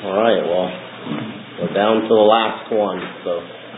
All right, well, we're down to the last one, so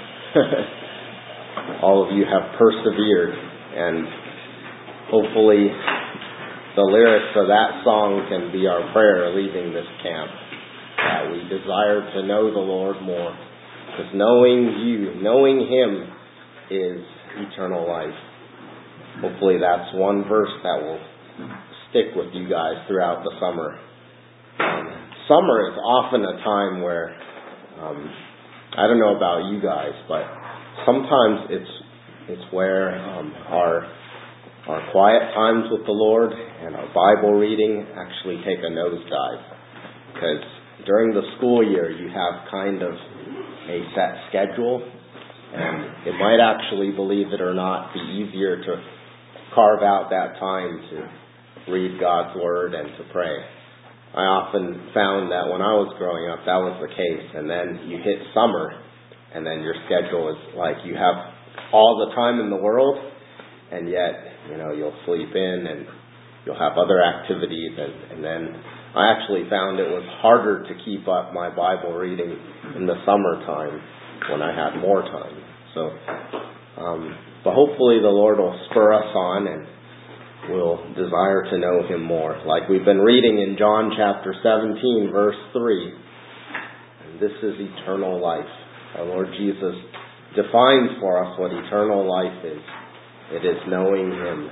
all of you have persevered, and hopefully the lyrics of that song can be our prayer leaving this camp, that we desire to know the Lord more, because knowing Him is eternal life. Hopefully that's one verse that will stick with you guys throughout the summer. Summer is often a time where, I don't know about you guys, but sometimes it's where our quiet times with the Lord and our Bible reading actually take a nosedive. Because during the school year you have kind of a set schedule, and it might actually, believe it or not, be easier to carve out that time to read God's Word and to pray. I often found that when I was growing up, that was the case. And then you hit summer, and then your schedule is like you have all the time in the world, and yet, you'll sleep in and you'll have other activities. And then I actually found it was harder to keep up my Bible reading in the summertime when I had more time. So, but hopefully the Lord will spur us on and we'll desire to know Him more. Like we've been reading in John chapter 17, verse 3. And this is eternal life. Our Lord Jesus defines for us what eternal life is. It is knowing Him.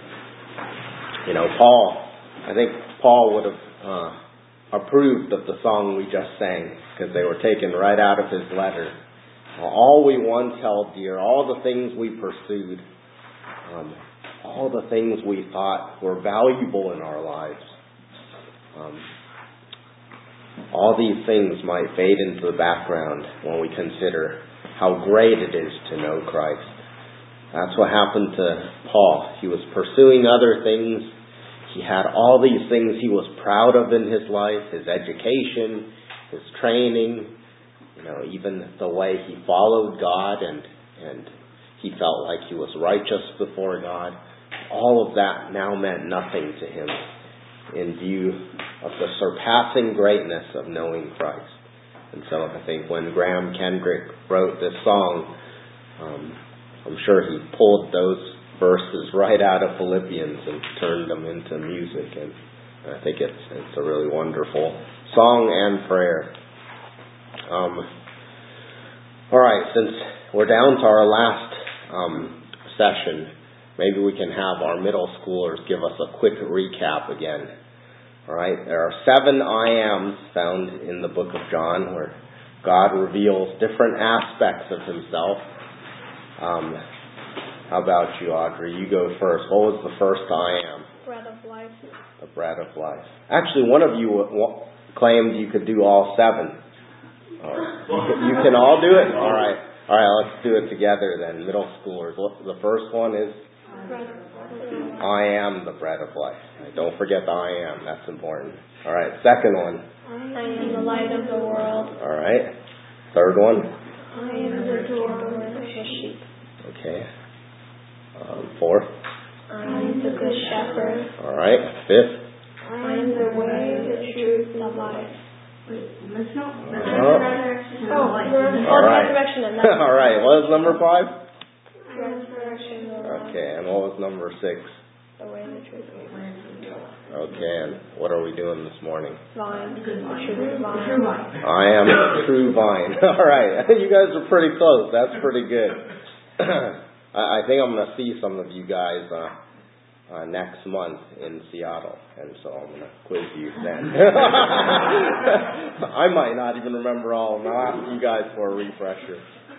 I think Paul would have approved of the song we just sang, because they were taken right out of his letter. All we once held dear, all the things we pursued, all the things we thought were valuable in our lives, all these things might fade into the background when we consider how great it is to know Christ. That's what happened to Paul. He was pursuing other things. He had all these things he was proud of in his life, his education, his training, even the way he followed God and he felt like he was righteous before God. All of that now meant nothing to him in view of the surpassing greatness of knowing Christ. And so I think when Graham Kendrick wrote this song, I'm sure he pulled those verses right out of Philippians and turned them into music. And I think it's a really wonderful song and prayer. All right, since we're down to our last session, maybe we can have our middle schoolers give us a quick recap again. All right, there are 7 I ams found in the book of John where God reveals different aspects of Himself. How about you, Audrey? You go first. What was the first I am? Bread of life. The bread of life. Actually, one of you claimed you could do all 7. You can all do it? All right, let's do it together then. Middle schoolers. The first one is? I am the bread of life. Don't forget the I am. That's important. All right, second one. I am the light of the world. All right. Third one. I am the door of the sheep. Okay. Fourth. I am the good shepherd. All right. Fifth. I am the way, the truth, and the life. Let's not. Resurrection. All right. All right. What was number 5? Resurrection. Okay. And what was number 6? The way, the truth, and the life. Okay. And what are we doing this morning? Vine. The true vine. I am the true vine. All right. You guys are pretty close. That's pretty good. I think I'm going to see some of you guys next month in Seattle, and so I'm going to quiz you then. I might not even remember all of them. I'll ask you guys for a refresher.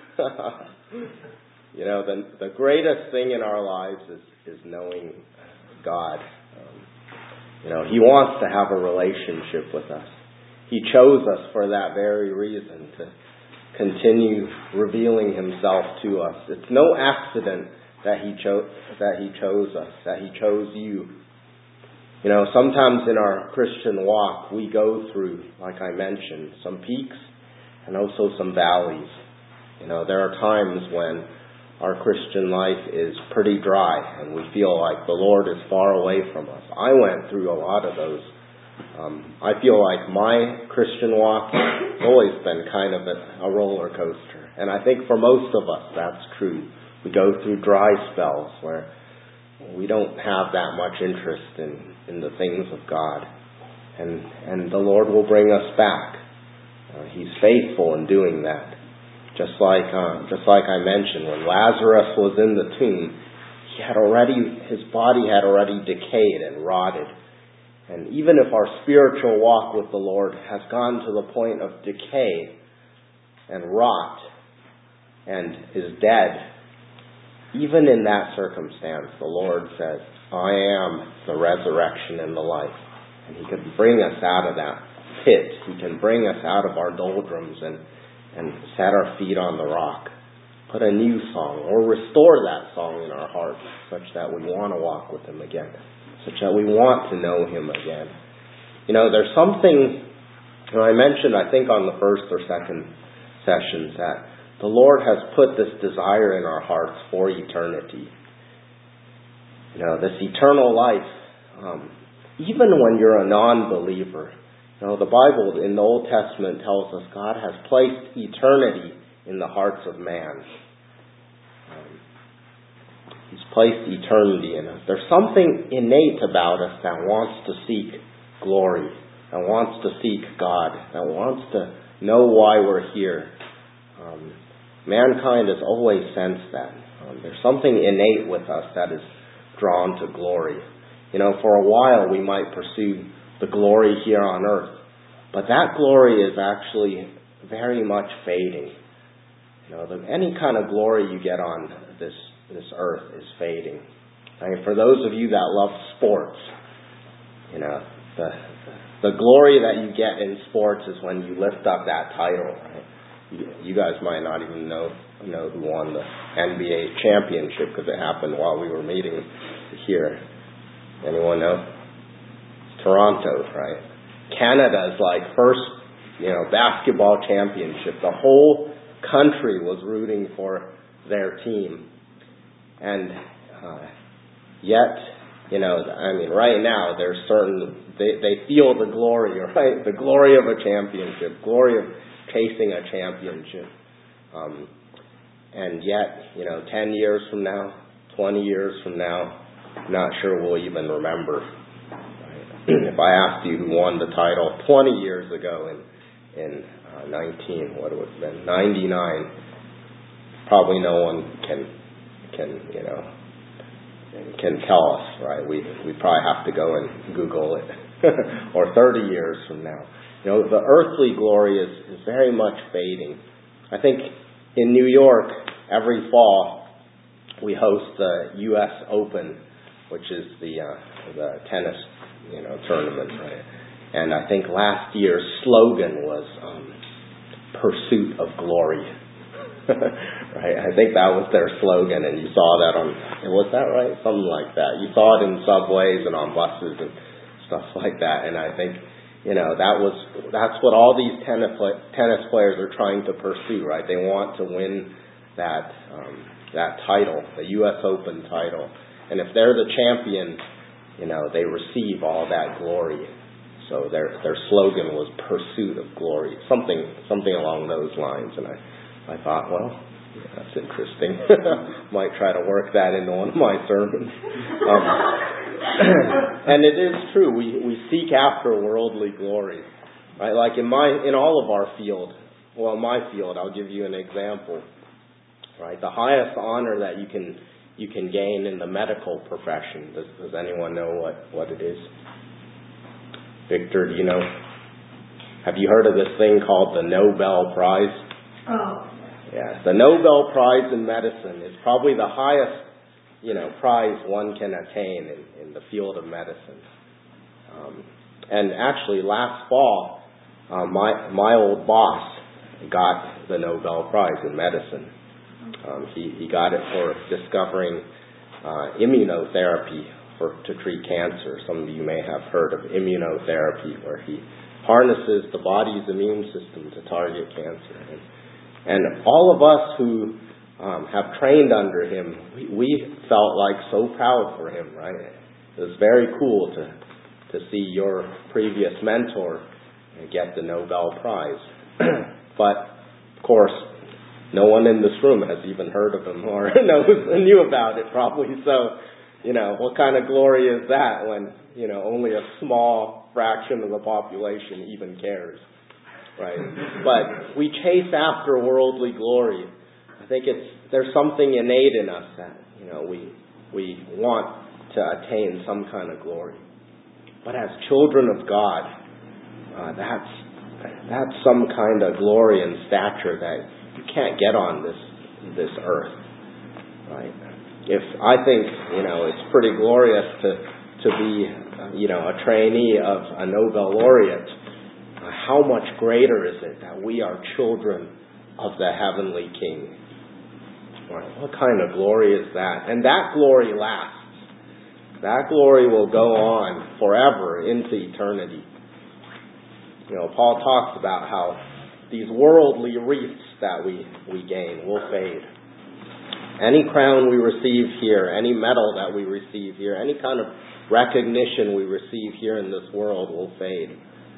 The greatest thing in our lives is knowing God. He wants to have a relationship with us. He chose us for that very reason, to continue revealing Himself to us. It's no accident that He chose us, that He chose you. Sometimes in our Christian walk we go through, like I mentioned, some peaks and also some valleys. There are times when our Christian life is pretty dry and we feel like the Lord is far away from us. I went through a lot of those I feel like my Christian walk has always been kind of a roller coaster. And I think for most of us that's true. We go through dry spells where we don't have that much interest in the things of God. And the Lord will bring us back. He's faithful in doing that. Just like I mentioned, when Lazarus was in the tomb, his body had already decayed and rotted. And even if our spiritual walk with the Lord has gone to the point of decay and rot and is dead, even in that circumstance, the Lord says, I am the resurrection and the life. And He can bring us out of that pit. He can bring us out of our doldrums and set our feet on the rock. Put a new song or restore that song in our hearts such that we want to walk with Him again. Such that we want to know Him again. There's something, I mentioned, I think on the first or second sessions, that the Lord has put this desire in our hearts for eternity. This eternal life, even when you're a non-believer. The Bible in the Old Testament tells us God has placed eternity in the hearts of man. He's placed eternity in us. There's something innate about us that wants to seek glory, that wants to seek God, that wants to know why we're here. Mankind has always sensed that. There's something innate with us that is drawn to glory. For a while we might pursue the glory here on earth, but that glory is actually very much fading. Any kind of glory you get on this earth is fading. For those of you that love sports, the glory that you get in sports is when you lift up that title, right? You guys might not even know who won the NBA championship because it happened while we were meeting here. Anyone know? It's Toronto, right? Canada's first, basketball championship. The whole country was rooting for their team. And yet, right now there's they feel the glory, right? The glory of a championship, glory of chasing a championship. And yet, 10 years from now, 20 years from now, I'm not sure we'll even remember. Right? If I asked you who won the title 20 years ago in 99, probably no one can tell us, right? We probably have to go and Google it. Or 30 years from now. The earthly glory is very much fading. I think in New York, every fall, we host the U.S. Open, which is the tennis, tournament, right? And I think last year's slogan was "Pursuit of Glory." Right? I think that was their slogan, and you saw that was that right? Something like that. You saw it in subways and on buses and stuff like that. And I think that's what all these tennis players are trying to pursue, right? They want to win that title, the U.S. Open title. And if they're the champion, they receive all that glory. So their slogan was "Pursuit of Glory," something along those lines. And I thought, well, that's interesting. Might try to work that into one of my sermons. And it is true. We seek after worldly glory, right? Like in all of our field. Well, in my field, I'll give you an example. Right, the highest honor that you can gain in the medical profession. Does anyone know what it is? Victor, do you know? Have you heard of this thing called the Nobel Prize? Oh. Yeah, the Nobel Prize in medicine is probably the highest, prize one can attain in the field of medicine. And actually, last fall, my old boss got the Nobel Prize in medicine. He got it for discovering immunotherapy to treat cancer. Some of you may have heard of immunotherapy, where he harnesses the body's immune system to target cancer. And all of us who have trained under him, we felt so proud for him, right? It was very cool to see your previous mentor get the Nobel Prize. But, of course, no one in this room has even heard of him or knew about it probably. So, what kind of glory is that when, only a small fraction of the population even cares, right? But we chase after worldly glory. I think there's something innate in us that, we want to attain some kind of glory. But as children of God, that's some kind of glory and stature that you can't get on this earth, right? I think it's pretty glorious to be a trainee of a Nobel laureate. How much greater is it that we are children of the heavenly King? Right? What kind of glory is that? And that glory lasts. That glory will go on forever into eternity. Paul talks about how these worldly wreaths that we gain will fade. Any crown we receive here, any medal that we receive here, any kind of recognition we receive here in this world will fade.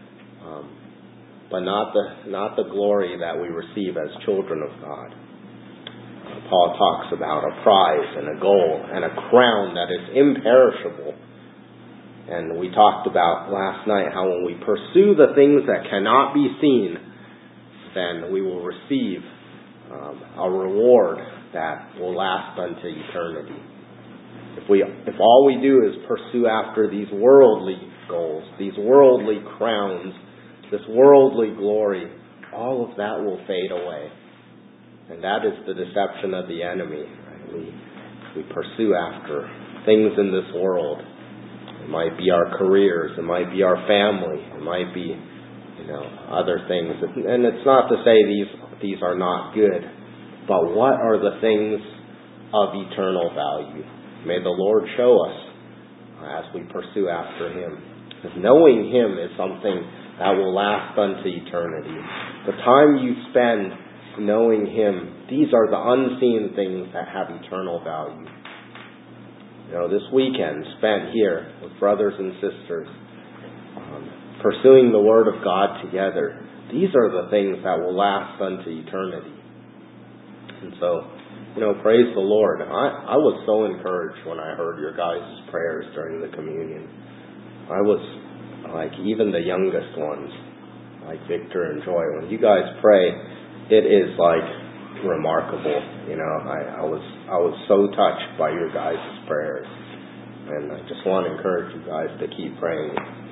But not the glory that we receive as children of God. Paul talks about a prize and a goal and a crown that is imperishable. And we talked about last night how when we pursue the things that cannot be seen, then we will receive a reward that will last unto eternity. If all we do is pursue after these worldly goals, these worldly crowns, this worldly glory, all of that will fade away. And that is the deception of the enemy. Right? We pursue after things in this world. It might be our careers, it might be our family, it might be other things. And it's not to say these are not good, but what are the things of eternal value? May the Lord show us as we pursue after Him. Because knowing Him is something that will last unto eternity. The time you spend knowing Him, these are the unseen things that have eternal value. This weekend spent here with brothers and sisters, pursuing the Word of God together, these are the things that will last unto eternity. And so, praise the Lord. I was so encouraged when I heard your guys' prayers during the communion. I was like even the youngest ones, like Victor and Joy. When you guys pray, it is like remarkable. I was so touched by your guys' prayers, and I just want to encourage you guys to keep praying.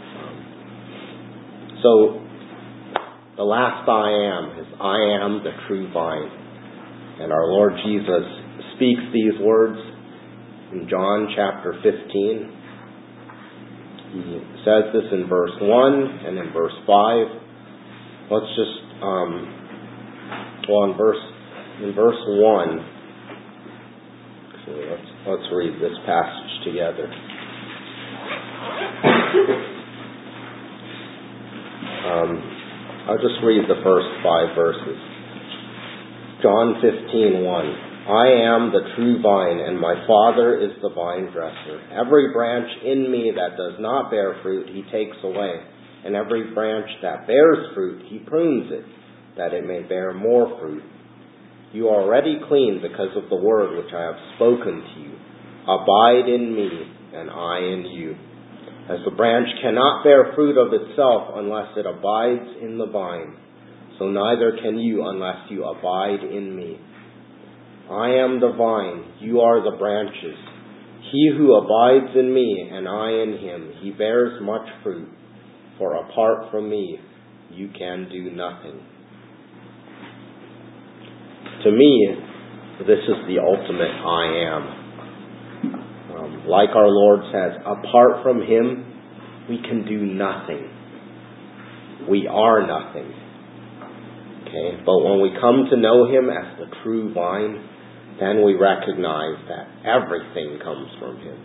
So the last I am is I am the true vine, and our Lord Jesus speaks these words in John chapter 15. He says this in verse 1 and in verse 5. Let's just in verse 1, so let's read this passage together. I'll just read the first 5 verses. John 15:1. I am the true vine, and my Father is the vine dresser. Every branch in me that does not bear fruit, He takes away. And every branch that bears fruit, He prunes it, that it may bear more fruit. You are already clean because of the word which I have spoken to you. Abide in me, and I in you. As the branch cannot bear fruit of itself unless it abides in the vine, so neither can you unless you abide in me. I am the vine, you are the branches. He who abides in me, and I in him, he bears much fruit, for apart from me, you can do nothing. To me, this is the ultimate I am. Like our Lord says, apart from Him, we can do nothing. We are nothing. Okay? But when we come to know Him as the true vine, then we recognize that everything comes from Him.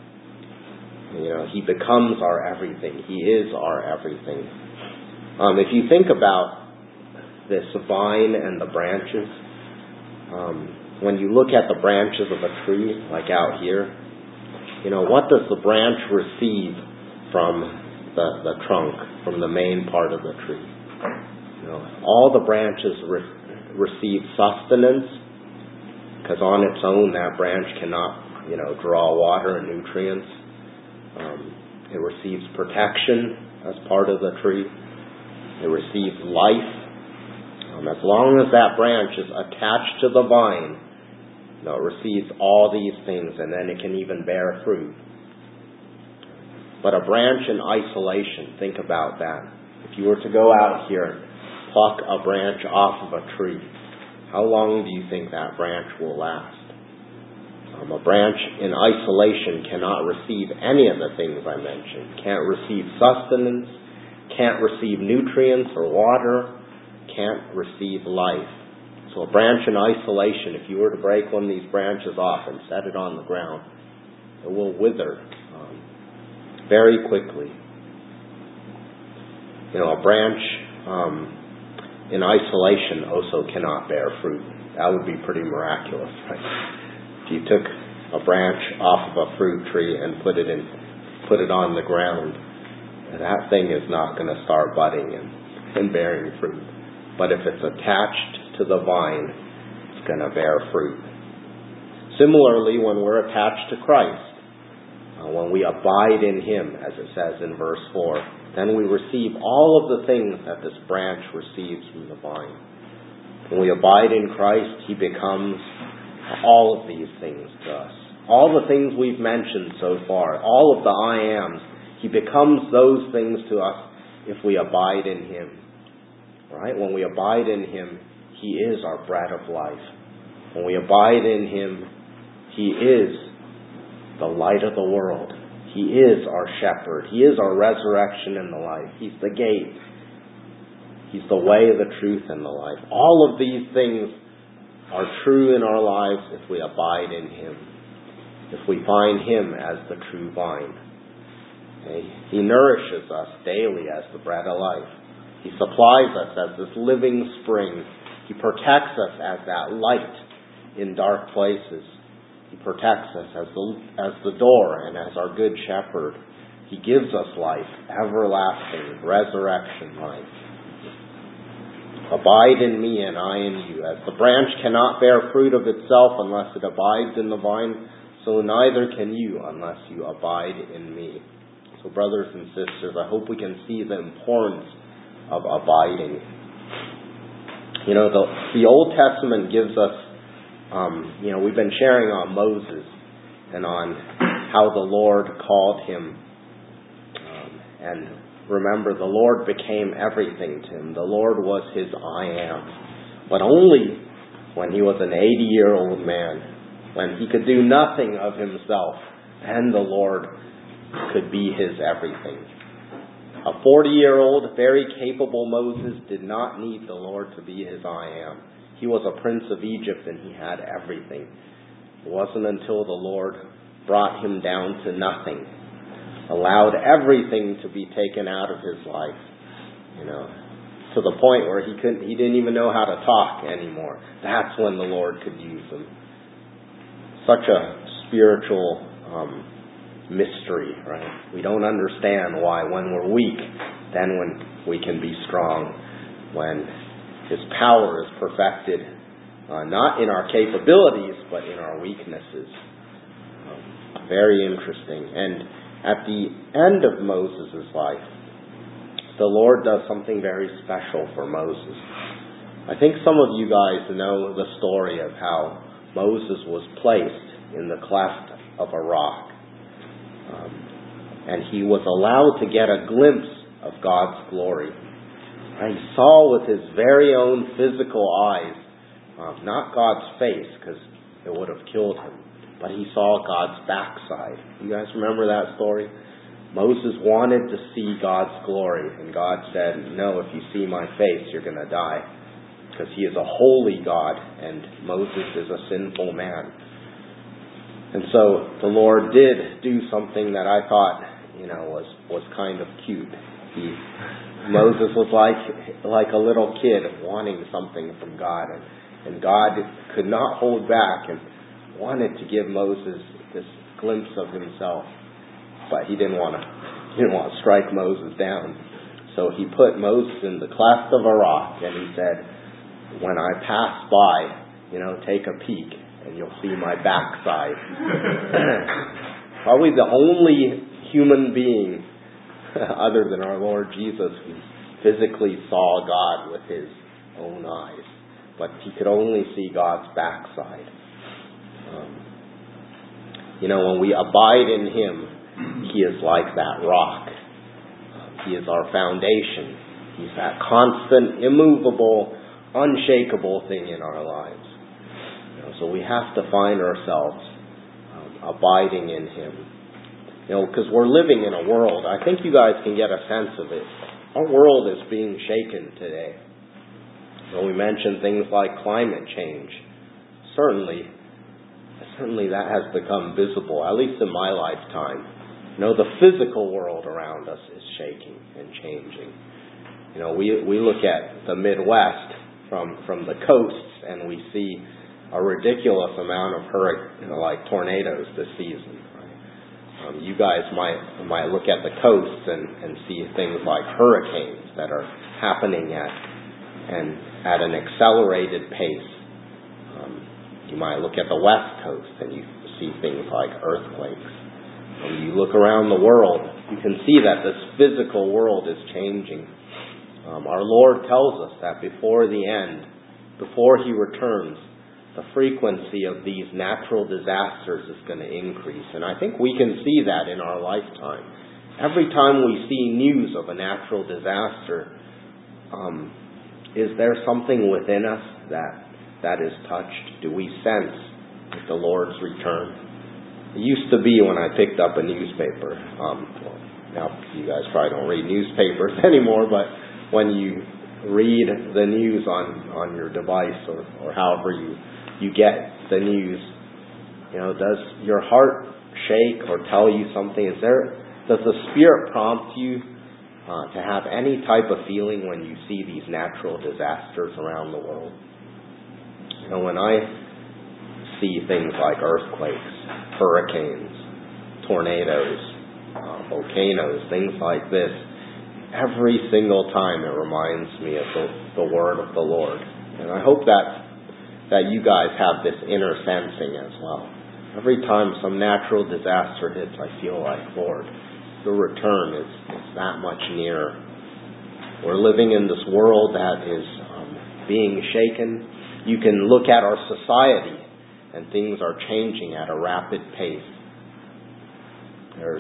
He becomes our everything. He is our everything. If you think about this vine and the branches, when you look at the branches of a tree, like out here, what does the branch receive from the trunk, from the main part of the tree. All the branches receive sustenance, because on its own that branch cannot, draw water and nutrients. It receives protection as part of the tree. It receives life. As long as that branch is attached to the vine, it receives all these things, and then it can even bear fruit. But a branch in isolation, think about that. If you were to go out here, pluck a branch off of a tree, how long do you think that branch will last? A branch in isolation cannot receive any of the things I mentioned. Can't receive sustenance, can't receive nutrients or water, can't receive life. So a branch in isolation, if you were to break one of these branches off and set it on the ground, it will wither very quickly. A branch in isolation also cannot bear fruit. That would be pretty miraculous, right? If you took a branch off of a fruit tree and put it on the ground, that thing is not going to start budding and bearing fruit. But if it's attached to the vine, it's going to bear fruit. Similarly, when we're attached to Christ, when we abide in Him, as it says in verse 4, then we receive all of the things that this branch receives from the vine. When we abide in Christ, He becomes all of these things to us. All the things we've mentioned so far, all of the I ams, He becomes those things to us if we abide in Him. Right? When we abide in Him, He is our bread of life. When we abide in Him, He is the light of the world. He is our shepherd. He is our resurrection and the life. He's the gate. He's the way, the truth, and the life. All of these things are true in our lives if we abide in Him. If we find Him as the true vine. Okay? He nourishes us daily as the bread of life. He supplies us as this living spring. He protects us as that light in dark places. He protects us as the door and as our good shepherd. He gives us life, everlasting, resurrection life. Abide in me and I in you. As the branch cannot bear fruit of itself unless it abides in the vine, so neither can you unless you abide in me. So brothers and sisters, I hope we can see the importance of abiding. The Old Testament gives us, we've been sharing on Moses and on how the Lord called him. And remember, the Lord became everything to him. The Lord was his I am. But only when he was an 80-year-old man, when he could do nothing of himself, and the Lord could be his everything. A 40-year-old, very capable Moses did not need the Lord to be his I am. He was a prince of Egypt and he had everything. It wasn't until the Lord brought him down to nothing, allowed everything to be taken out of his life, to the point where he didn't even know how to talk anymore. That's when the Lord could use him. Such a spiritual mystery, right? We don't understand why when we're weak, then when we can be strong, when His power is perfected, not in our capabilities, but in our weaknesses. Very interesting. And at the end of Moses' life, the Lord does something very special for Moses. I think some of you guys know the story of how Moses was placed in the cleft of a rock. And he was allowed to get a glimpse of God's glory. And he saw with his very own physical eyes, not God's face, because it would have killed him, but he saw God's backside. You guys remember that story? Moses wanted to see God's glory, and God said, no, if you see my face, you're going to die, because He is a holy God, and Moses is a sinful man. And so the Lord did do something that I thought, was kind of cute. Moses was like a little kid wanting something from God, and God could not hold back and wanted to give Moses this glimpse of Himself, but He didn't want He didn't want to strike Moses down. So he put Moses in the cleft of a rock, and he said, when I pass by, take a peek, and you'll see my backside. Probably the only human being other than our Lord Jesus who physically saw God with his own eyes. But he could only see God's backside. When we abide in him, he is like that rock. He is our foundation. He's that constant, immovable, unshakable thing in our lives. So we have to find ourselves abiding in him. Because we're living in a world, I think you guys can get a sense of it. Our world is being shaken today. We mentioned things like climate change. Certainly that has become visible, at least in my lifetime. The physical world around us is shaking and changing. We look at the Midwest from the coasts, and we see a ridiculous amount of tornadoes this season. Right? You guys might look at the coasts and see things like hurricanes that are happening at an accelerated pace. You might look at the West Coast and you see things like earthquakes. When you look around the world, you can see that this physical world is changing. Our Lord tells us that before the end, before he returns, the frequency of these natural disasters is going to increase. And I think we can see that in our lifetime. Every time we see news of a natural disaster, is there something within us that is touched? Do we sense the Lord's return? It used to be when I picked up a newspaper. Now you guys probably don't read newspapers anymore, but when you read the news on your device or however you get the news, does your heart shake or tell you something? Does the Spirit prompt you to have any type of feeling when you see these natural disasters around the world? When I see things like earthquakes, hurricanes, tornadoes, volcanoes, things like this, every single time it reminds me of the word of the Lord. And I hope that you guys have this inner sensing as well. Every time some natural disaster hits, I feel like, Lord, your return is that much nearer. We're living in this world that is being shaken. You can look at our society and things are changing at a rapid pace. There's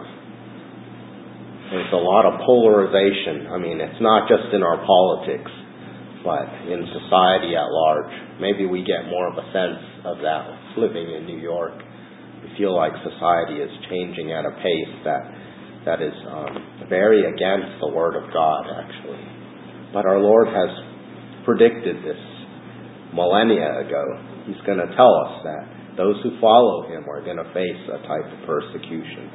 a lot of polarization. It's not just in our politics, but in society at large. Maybe we get more of a sense of that living in New York. We feel like society is changing at a pace that is very against the Word of God, actually. But our Lord has predicted this millennia ago. He's going to tell us that those who follow him are going to face a type of persecution.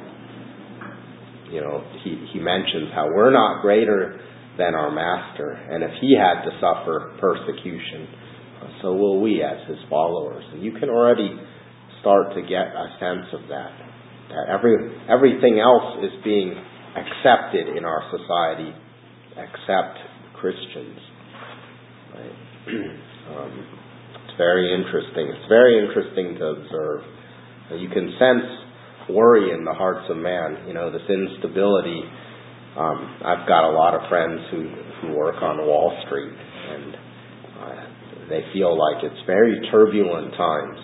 He mentions how we're not greater than our Master, and if he had to suffer persecution, so will we as his followers. And you can already start to get a sense of that everything else is being accepted in our society except Christians. Right? It's very interesting. It's very interesting to observe. You can sense worry in the hearts of man. This instability. I've got a lot of friends who work on Wall Street, and they feel like it's very turbulent times.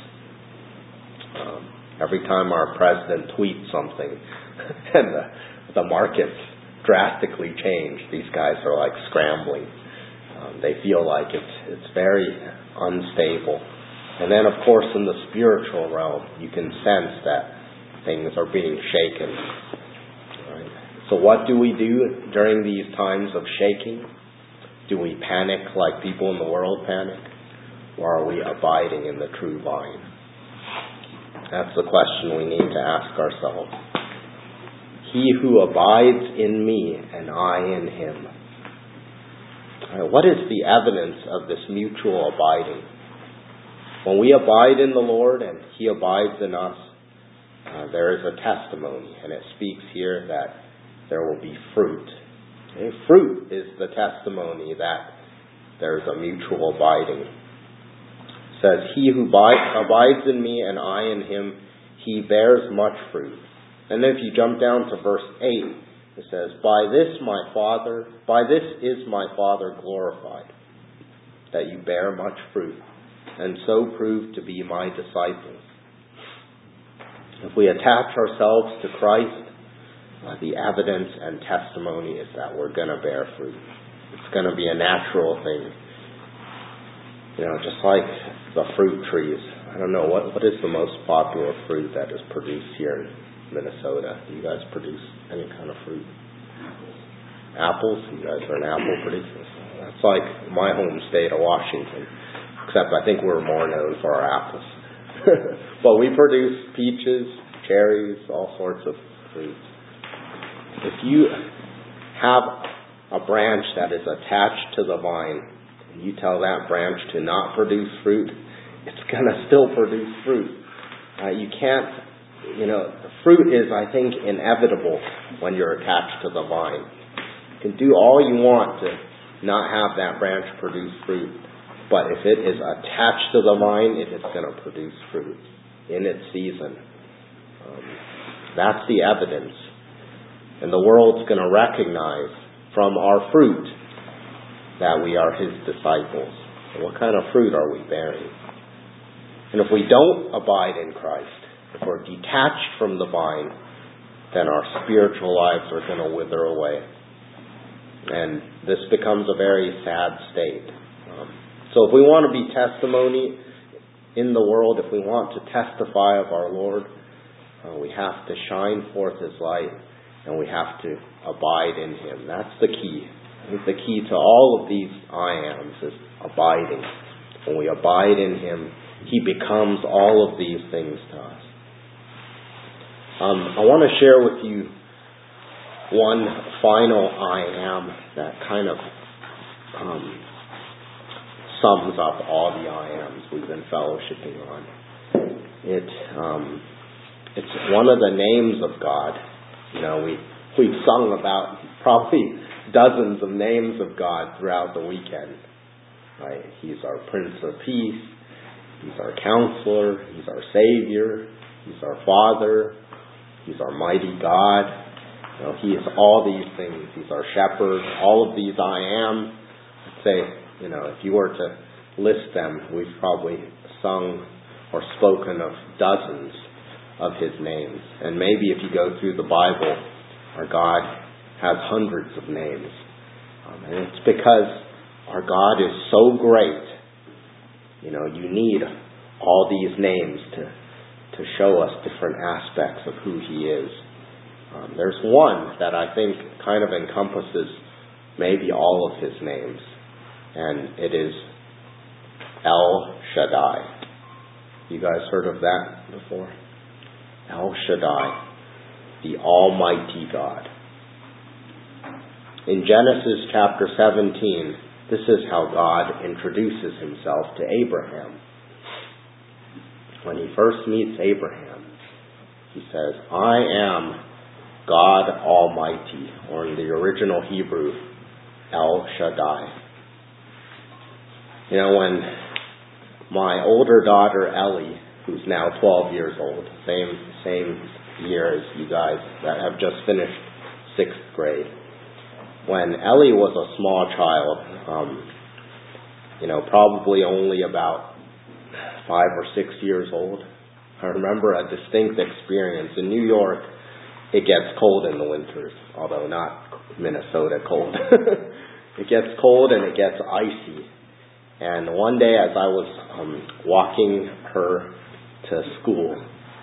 Every time our president tweets something, and the markets drastically change, these guys are like scrambling. They feel like it's very unstable. And then, of course, in the spiritual realm, you can sense that things are being shaken. Right? So what do we do during these times of shaking? Do we panic like people in the world panic? Or are we abiding in the true vine? That's the question we need to ask ourselves. He who abides in me and I in him. What is the evidence of this mutual abiding? When we abide in the Lord and he abides in us, there is a testimony, and it speaks here that there will be fruit. Okay? Fruit is the testimony that there's a mutual abiding. It says, he who abides in me and I in him, he bears much fruit. And then if you jump down to verse 8, it says, by this is my Father glorified, that you bear much fruit, and so prove to be my disciples. If we attach ourselves to Christ, the evidence and testimony is that we're going to bear fruit. It's going to be a natural thing. Just like the fruit trees. I don't know, what is the most popular fruit that is produced here in Minnesota? Do you guys produce any kind of fruit? Apples? You guys are an apple producer. That's like my home state of Washington. Except I think we're more known for our apples. But we produce peaches, cherries, all sorts of fruits. If you have a branch that is attached to the vine, and you tell that branch to not produce fruit, it's going to still produce fruit. You can't, fruit is, I think, inevitable when you're attached to the vine. You can do all you want to not have that branch produce fruit, but if it is attached to the vine, it is going to produce fruit in its season. That's the evidence. And the world's going to recognize from our fruit that we are his disciples. And what kind of fruit are we bearing? And if we don't abide in Christ, if we're detached from the vine, then our spiritual lives are going to wither away. And this becomes a very sad state. So if we want to be testimony in the world, if we want to testify of our Lord, we have to shine forth his light, and we have to abide in him. That's the key. I think the key to all of these I ams is abiding. When we abide in him, he becomes all of these things to us. I want to share with you one final I am that kind of sums up all the I ams we've been fellowshipping on. It's one of the names of God. We've sung about probably dozens of names of God throughout the weekend. Right? He's our Prince of Peace. He's our Counselor. He's our Savior. He's our Father. He's our mighty God. He is all these things. He's our Shepherd. All of these I am. I'd say, if you were to list them, we've probably sung or spoken of dozens of his names. And maybe if you go through the Bible, our God has hundreds of names. And it's because our God is so great. You need all these names to show us different aspects of who he is. There's one that I think kind of encompasses maybe all of his names. And it is El Shaddai. You guys heard of that before? El Shaddai, the Almighty God. In Genesis chapter 17, this is how God introduces himself to Abraham. When he first meets Abraham, he says, I am God Almighty, or in the original Hebrew, El Shaddai. When my older daughter Ellie, who's now 12 years old, same year as you guys that have just finished 6th grade. When Ellie was a small child, probably only about 5 or 6 years old, I remember a distinct experience. In New York, it gets cold in the winters, although not Minnesota cold. It gets cold and it gets icy. And one day as I was walking her to school,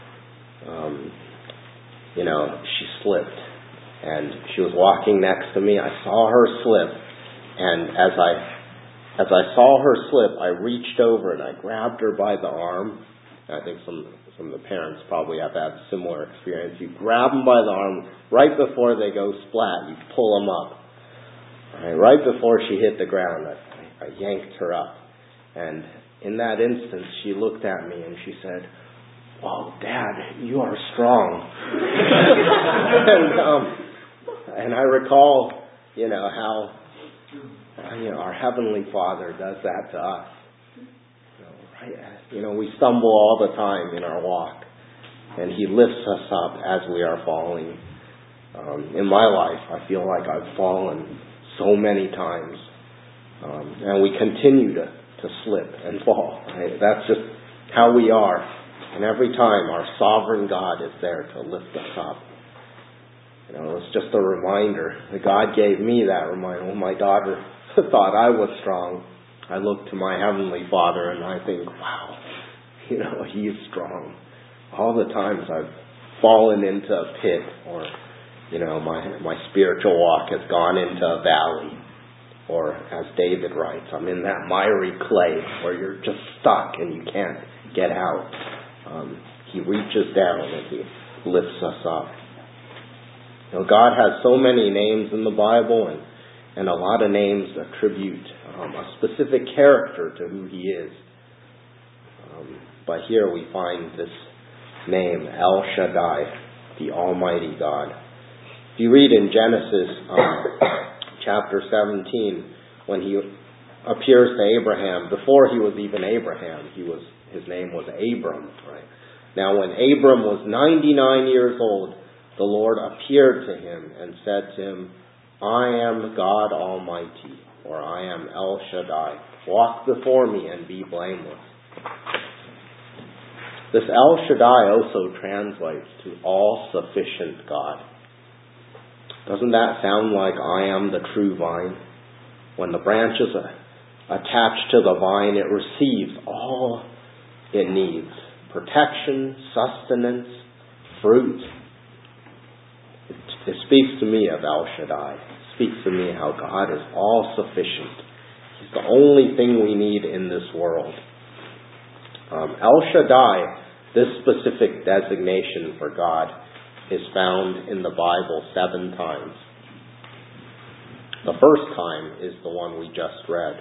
she slipped. And she was walking next to me. I saw her slip. And as I saw her slip, I reached over and I grabbed her by the arm. I think some of the parents probably have had similar experience. You grab them by the arm right before they go splat. You pull them up. Right before she hit the ground, I yanked her up. And in that instant, she looked at me and she said, "Wow, Dad, you are strong." And And I recall, how, our Heavenly Father does that to us. Right? We stumble all the time in our walk, and He lifts us up as we are falling. In my life, I feel like I've fallen so many times, and we continue to slip and fall. Right? That's just how we are. And every time our sovereign God is there to lift us up. It's just a reminder that God gave me that reminder. When my daughter thought I was strong, I look to my Heavenly Father and I think, wow, He's strong. All the times I've fallen into a pit, or, my spiritual walk has gone into a valley. Or, as David writes, I'm in that miry clay where you're just stuck and you can't get out. He reaches down and He lifts us up. God has so many names in the Bible, and a lot of names attribute a specific character to who He is. But here we find this name, El Shaddai, the Almighty God. If you read in Genesis chapter 17, when He appears to Abraham, before he was even Abraham, his name was Abram. Right? Now when Abram was 99 years old, the Lord appeared to him and said to him, I am God Almighty, or I am El Shaddai. Walk before me and be blameless. This El Shaddai also translates to all-sufficient God. Doesn't that sound like I am the true vine? When the branches are attached to the vine, it receives all it needs. Protection, sustenance, fruit. It speaks to me of El Shaddai. It speaks to me how God is all-sufficient. He's the only thing we need in this world. El Shaddai, this specific designation for God, is found in the Bible 7 times. The first time is the one we just read.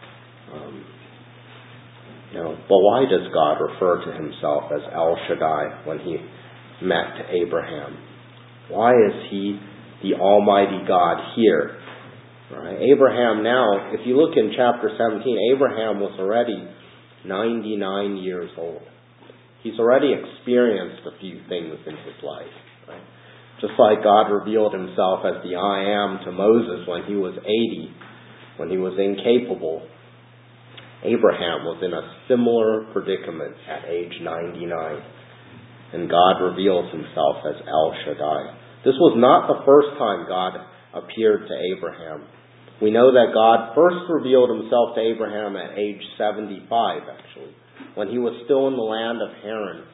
But why does God refer to Himself as El Shaddai when He met Abraham? Why is He the Almighty God here? Right? Abraham now, if you look in chapter 17, Abraham was already 99 years old. He's already experienced a few things in his life. Right? Just like God revealed Himself as the I Am to Moses when he was 80, when he was incapable, Abraham was in a similar predicament at age 99. And God reveals Himself as El Shaddai. This was not the first time God appeared to Abraham. We know that God first revealed Himself to Abraham at age 75, actually, when he was still in the land of Haran.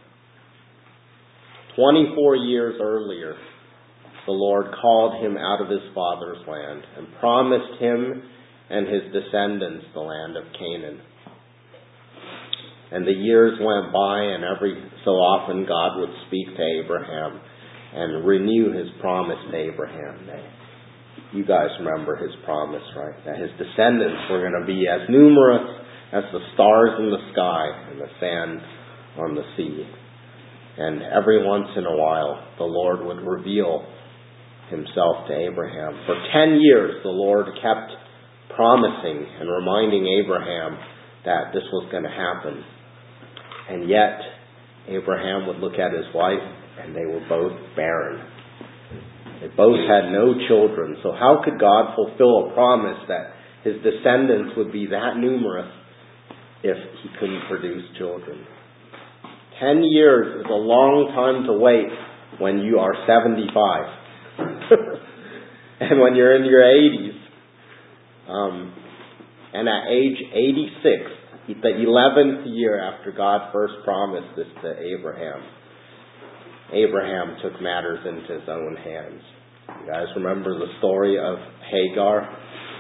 24 years earlier, the Lord called him out of his father's land and promised him and his descendants the land of Canaan. And the years went by, and every so often God would speak to Abraham and renew His promise to Abraham. You guys remember His promise, right? That his descendants were going to be as numerous as the stars in the sky and the sand on the sea. And every once in a while, the Lord would reveal Himself to Abraham. For 10 years, the Lord kept promising and reminding Abraham that this was going to happen. And yet, Abraham would look at his wife, and they were both barren. They both had no children. So how could God fulfill a promise that His descendants would be that numerous if He couldn't produce children? 10 years is a long time to wait when you are 75. And when you're in your 80s. And at age 86, the 11th year after God first promised this to Abraham, Abraham took matters into his own hands. You guys remember the story of Hagar?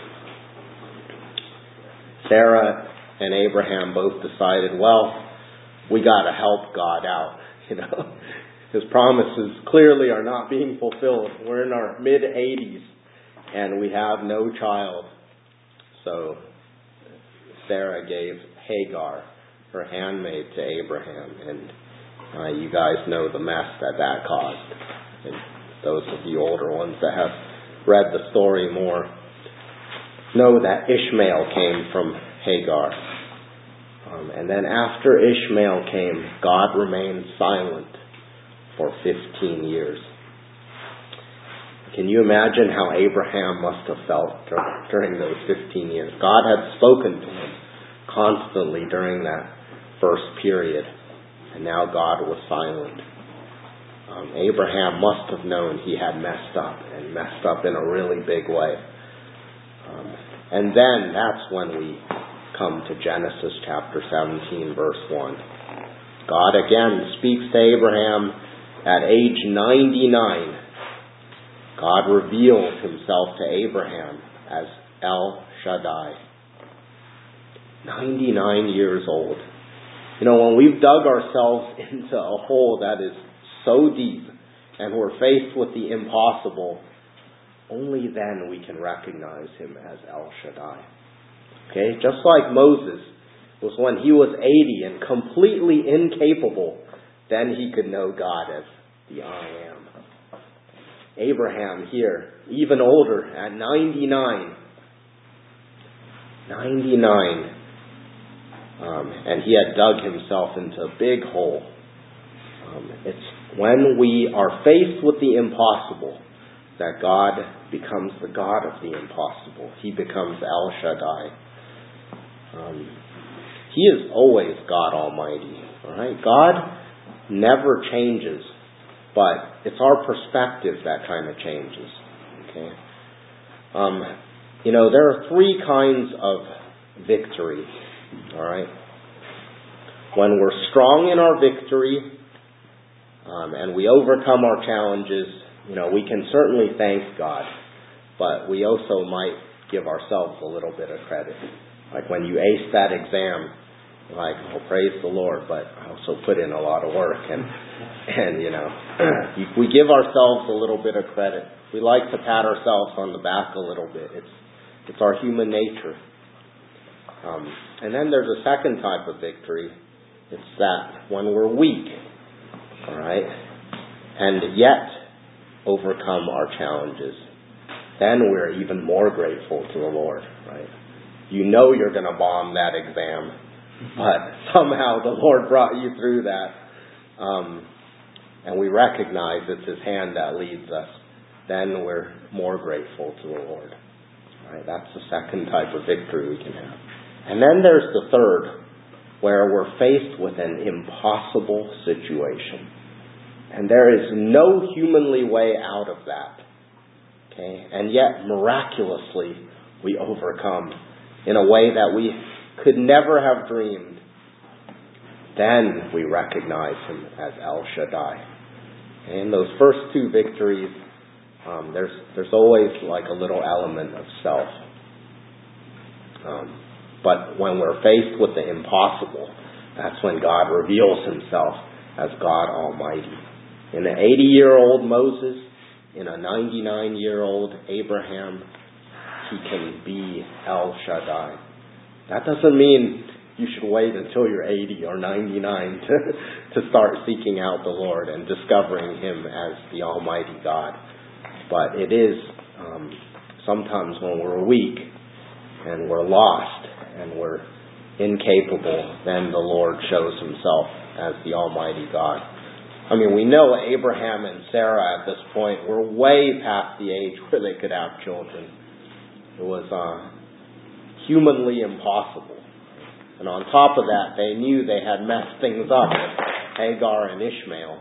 Sarah and Abraham both decided, well, we got to help God out. His promises clearly are not being fulfilled. We're in our mid-80s and we have no child. So Sarah gave Hagar, her handmaid, to Abraham, and you guys know the mess that caused. And those of the older ones that have read the story more know that Ishmael came from Hagar. And then after Ishmael came, God remained silent for 15 years. Can you imagine how Abraham must have felt during those 15 years? God had spoken to him constantly during that first period, and now God was silent. Abraham must have known he had messed up, and messed up in a really big way. And then that's when we come to Genesis chapter 17, verse 1. God again speaks to Abraham at age 99. God reveals himself to Abraham as El Shaddai. 99 years old. When we've dug ourselves into a hole that is so deep and we're faced with the impossible, only then we can recognize him as El Shaddai. Okay? Just like Moses was when he was 80 and completely incapable, then he could know God as the I Am. Abraham here, even older, at 99. And he had dug himself into a big hole. It's when we are faced with the impossible that God becomes the God of the impossible. He becomes El Shaddai. He is always God Almighty. All right? God never changes, but it's our perspective that kind of changes. Okay? There are three kinds of victory. All right? When we're strong in our victory, and we overcome our challenges, we can certainly thank God, but we also might give ourselves a little bit of credit. Like when you ace that exam, praise the Lord, but I also put in a lot of work, and we give ourselves a little bit of credit. We like to pat ourselves on the back a little bit. It's our human nature. And then there's a second type of victory. It's that when we're weak, all right, and yet overcome our challenges, then we're even more grateful to the Lord, right? You're going to bomb that exam, but somehow the Lord brought you through that. And we recognize it's His hand that leads us. Then we're more grateful to the Lord. Right? That's the second type of victory we can have. And then there's the third, where we're faced with an impossible situation. And there is no humanly way out of that. Okay? And yet, miraculously, we overcome in a way that we could never have dreamed. Then we recognize Him as El Shaddai. In those first two victories, there's always like a little element of self. But when we're faced with the impossible, that's when God reveals Himself as God Almighty. In an 80-year-old Moses, in a 99-year-old Abraham, He can be El Shaddai. That doesn't mean you should wait until you're 80 or 99 to start seeking out the Lord and discovering Him as the Almighty God. But it is sometimes when we're weak and we're lost and we're incapable, then the Lord shows Himself as the Almighty God. We know Abraham and Sarah at this point were way past the age where they could have children. It was humanly impossible. And on top of that, they knew they had messed things up with Hagar and Ishmael.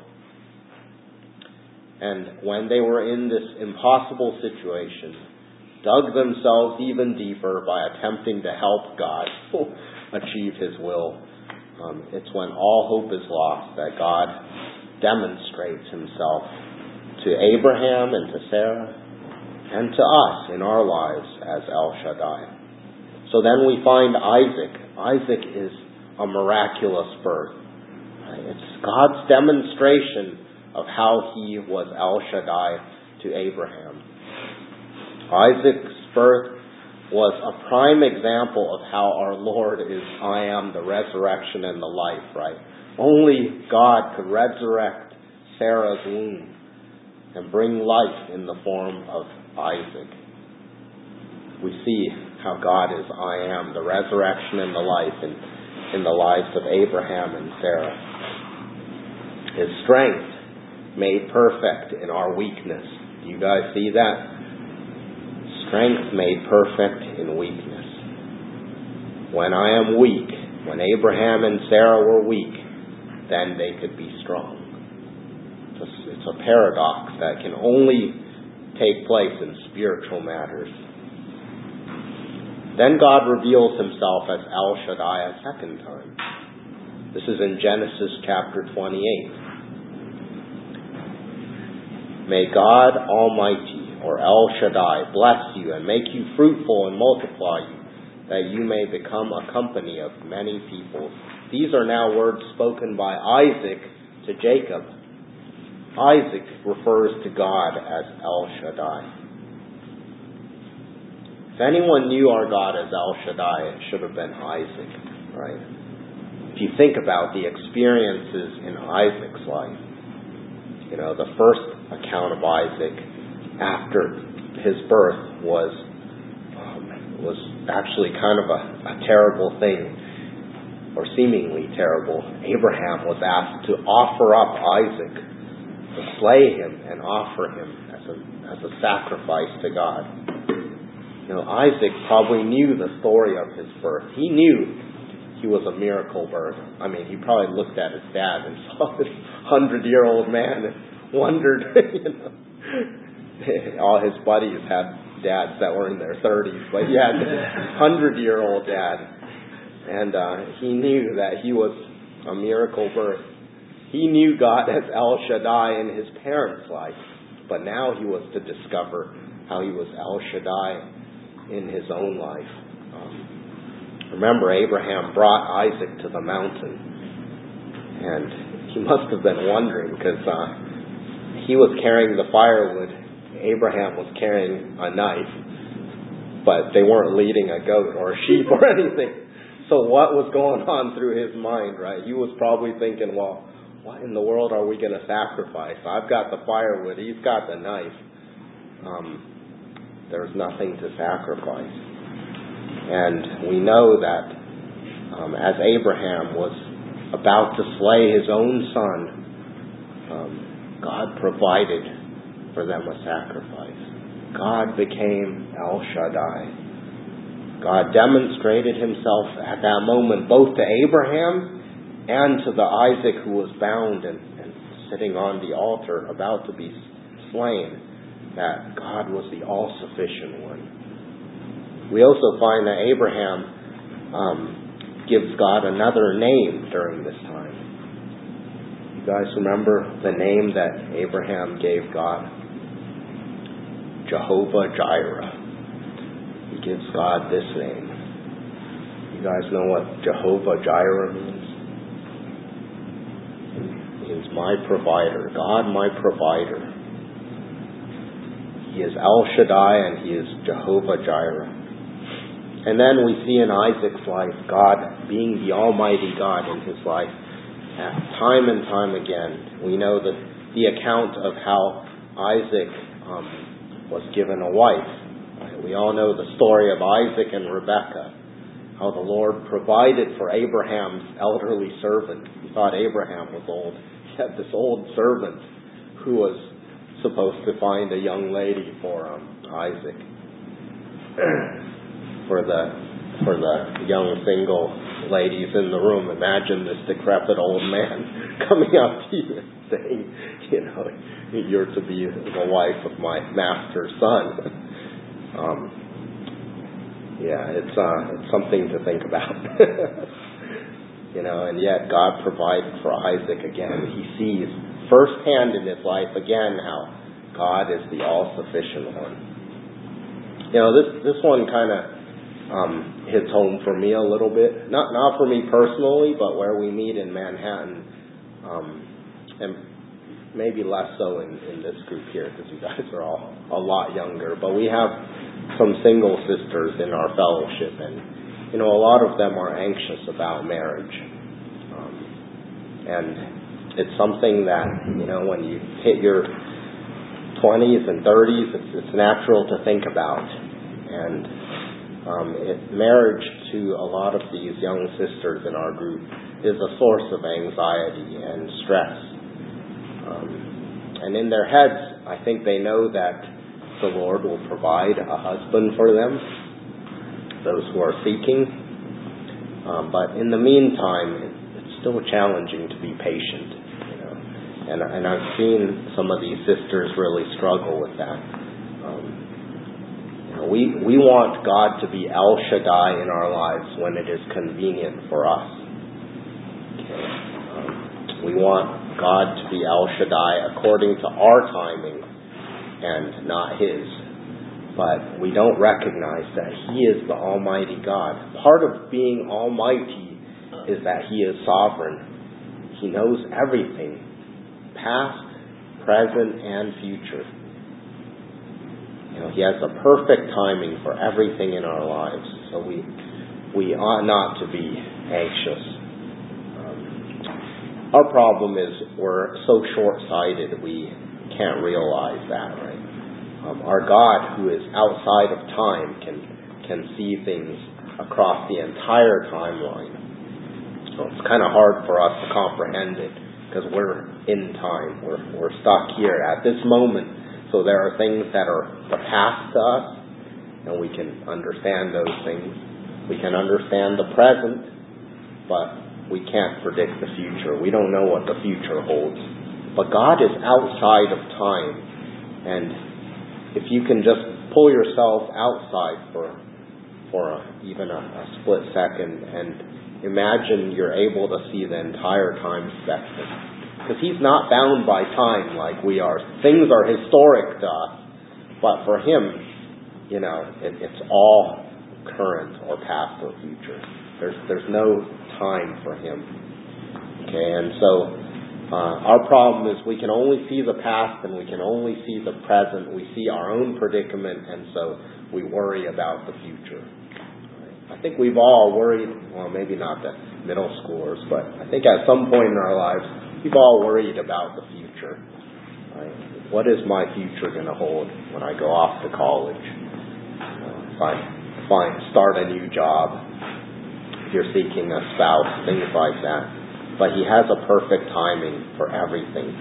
And when they were in this impossible situation, dug themselves even deeper by attempting to help God achieve His will. It's when all hope is lost that God demonstrates Himself to Abraham and to Sarah and to us in our lives as El Shaddai. So then we find Isaac. Isaac is a miraculous birth. It's God's demonstration of how He was El Shaddai to Abraham. Isaac's birth was a prime example of how our Lord is I am the resurrection and the life, right? Only God could resurrect Sarah's womb and bring life in the form of Isaac. We see how God is I am, the resurrection and the life in the lives of Abraham and Sarah. His strength made perfect in our weakness. Do you guys see that? Strength made perfect in weakness. When I am weak, when Abraham and Sarah were weak, then they could be strong. It's a paradox that can only take place in spiritual matters. Then God reveals himself as El Shaddai a second time. This is in Genesis chapter 28. May God Almighty, or El Shaddai, bless you and make you fruitful and multiply you, that you may become a company of many peoples. These are now words spoken by Isaac to Jacob. Isaac refers to God as El Shaddai. If anyone knew our God as El Shaddai, it should have been Isaac, right? If you think about the experiences in Isaac's life, the first account of Isaac after his birth was actually kind of a terrible thing, or seemingly terrible. Abraham was asked to offer up Isaac, to slay him and offer him as a sacrifice to God. Isaac probably knew the story of his birth. He knew he was a miracle birth. He probably looked at his dad and saw this 100-year-old man and wondered, all his buddies had dads that were in their 30s, but he had this 100-year-old dad. And he knew that he was a miracle birth. He knew God as El Shaddai in his parents' life, but now he was to discover how he was El Shaddai in his own life. Remember, Abraham brought Isaac to the mountain, and he must have been wondering, because he was carrying the firewood, Abraham was carrying a knife, but they weren't leading a goat or a sheep or anything. So what was going on through his mind, right? He was probably thinking, well, what in the world are we going to sacrifice? I've got the firewood, he's got the knife. There's nothing to sacrifice. And we know that as Abraham was about to slay his own son, God provided for them a sacrifice. God became El Shaddai. God demonstrated himself at that moment both to Abraham and to the Isaac who was bound and sitting on the altar about to be slain, that God was the all-sufficient one. We also find that Abraham gives God another name during this time. You guys remember the name that Abraham gave God? Jehovah Jireh. He gives God this name. You guys know what Jehovah Jireh means? It means my provider, God my provider. He is El Shaddai and he is Jehovah Jireh. And then we see in Isaac's life God being the Almighty God in his life. Time and time again, we know that the account of how Isaac was given a wife. We all know the story of Isaac and Rebekah, how the Lord provided for Abraham's elderly servant. He thought Abraham was old. He had this old servant who was supposed to find a young lady for Isaac. For the young single ladies in the room, imagine this decrepit old man coming up to you and saying, you're to be the wife of my master's son. It's something to think about. And yet God provided for Isaac again. He sees firsthand in his life again how God is the all-sufficient one. This one kind of hits home for me a little bit. Not for me personally, but where we meet in Manhattan, and maybe less so in this group here, because you guys are all a lot younger. But we have some single sisters in our fellowship, and a lot of them are anxious about marriage. And it's something that when you hit your 20s and 30s, it's natural to think about. And marriage to a lot of these young sisters in our group is a source of anxiety and stress. And in their heads, I think they know that the Lord will provide a husband for them, those who are seeking. But in the meantime, it's still challenging to be patient. And I've seen some of these sisters really struggle with that. We want God to be El Shaddai in our lives when it is convenient for us. We want God to be El Shaddai according to our timing and not His. But we don't recognize that He is the Almighty God. Part of being Almighty is that He is sovereign. He knows everything, past, present, and future. He has a perfect timing for everything in our lives. So we ought not to be anxious. Our problem is we're so short-sighted we can't realize that, right? Our God, who is outside of time, can see things across the entire timeline. So it's kind of hard for us to comprehend it because we're in time. We're stuck here at this moment. So there are things that are the past to us, and we can understand those things. We can understand the present, but we can't predict the future. We don't know what the future holds. But God is outside of time, and if you can just pull yourself outside for even a split second and imagine you're able to see the entire time spectrum. Because He's not bound by time like we are. Things are historic to us, but for Him, it's all current or past or future. There's no time for Him. Okay, and so our problem is we can only see the past and we can only see the present. We see our own predicament, and so we worry about the future. I think we've all worried, well, maybe not the middle schoolers, but I think at some point in our lives, we've all worried about the future. Right? What is my future going to hold when I go off to college? If I start a new job, if you're seeking a spouse, things like that. But He has a perfect timing for everything.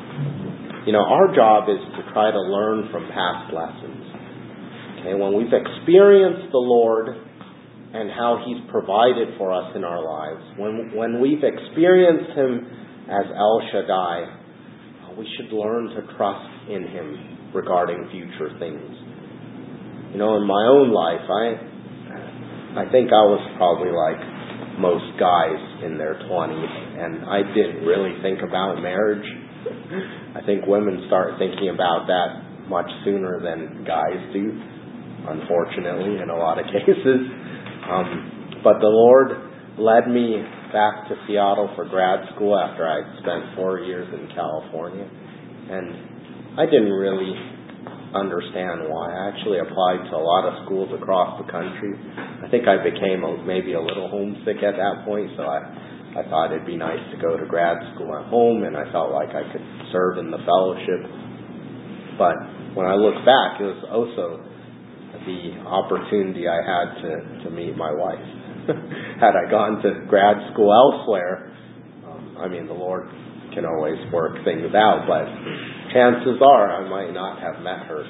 Our job is to try to learn from past lessons. Okay, when we've experienced the Lord and how He's provided for us in our lives, when we've experienced Him as El Shaddai, we should learn to trust in Him regarding future things. In my own life, I think I was probably like most guys in their 20s, and I didn't really think about marriage. I think women start thinking about that much sooner than guys do, unfortunately, in a lot of cases. But the Lord led me back to Seattle for grad school after I'd spent 4 years in California. And I didn't really understand why. I actually applied to a lot of schools across the country. I think I became maybe a little homesick at that point, so I thought it'd be nice to go to grad school at home, and I felt like I could serve in the fellowship. But when I look back, it was also the opportunity I had to meet my wife. Had I gone to grad school elsewhere, the Lord can always work things out, but chances are I might not have met her.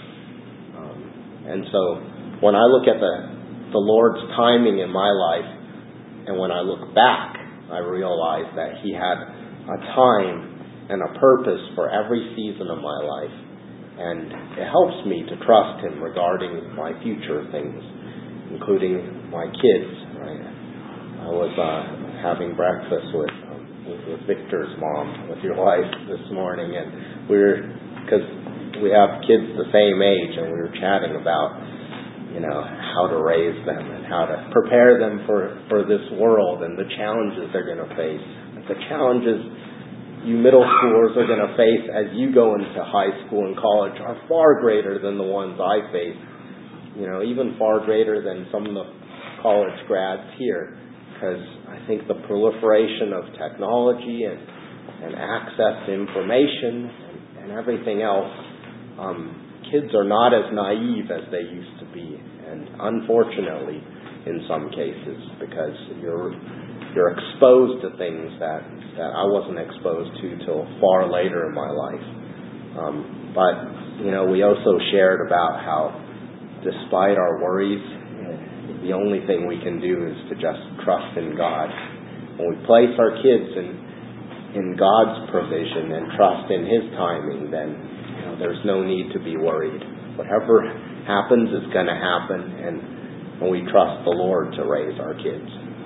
And so when I look at the Lord's timing in my life, and when I look back, I realize that He had a time and a purpose for every season of my life. And it helps me to trust Him regarding my future things, including my kids. Right? I was having breakfast with Victor's mom, with your wife, this morning, and because we have kids the same age, and we were chatting about, how to raise them and how to prepare them for this world and the challenges they're going to face. The challenges you middle schoolers are going to face as you go into high school and college are far greater than the ones I faced. Even far greater than some of the college grads here, because I think the proliferation of technology and access to information and everything else kids are not as naive as they used to be, and unfortunately, in some cases, because you're exposed to things that I wasn't exposed to till far later in my life. But we also shared about how, despite our worries, the only thing we can do is to just trust in God. When we place our kids in God's provision and trust in His timing, then there's no need to be worried. Whatever happens is going to happen, and we trust the Lord to raise our kids.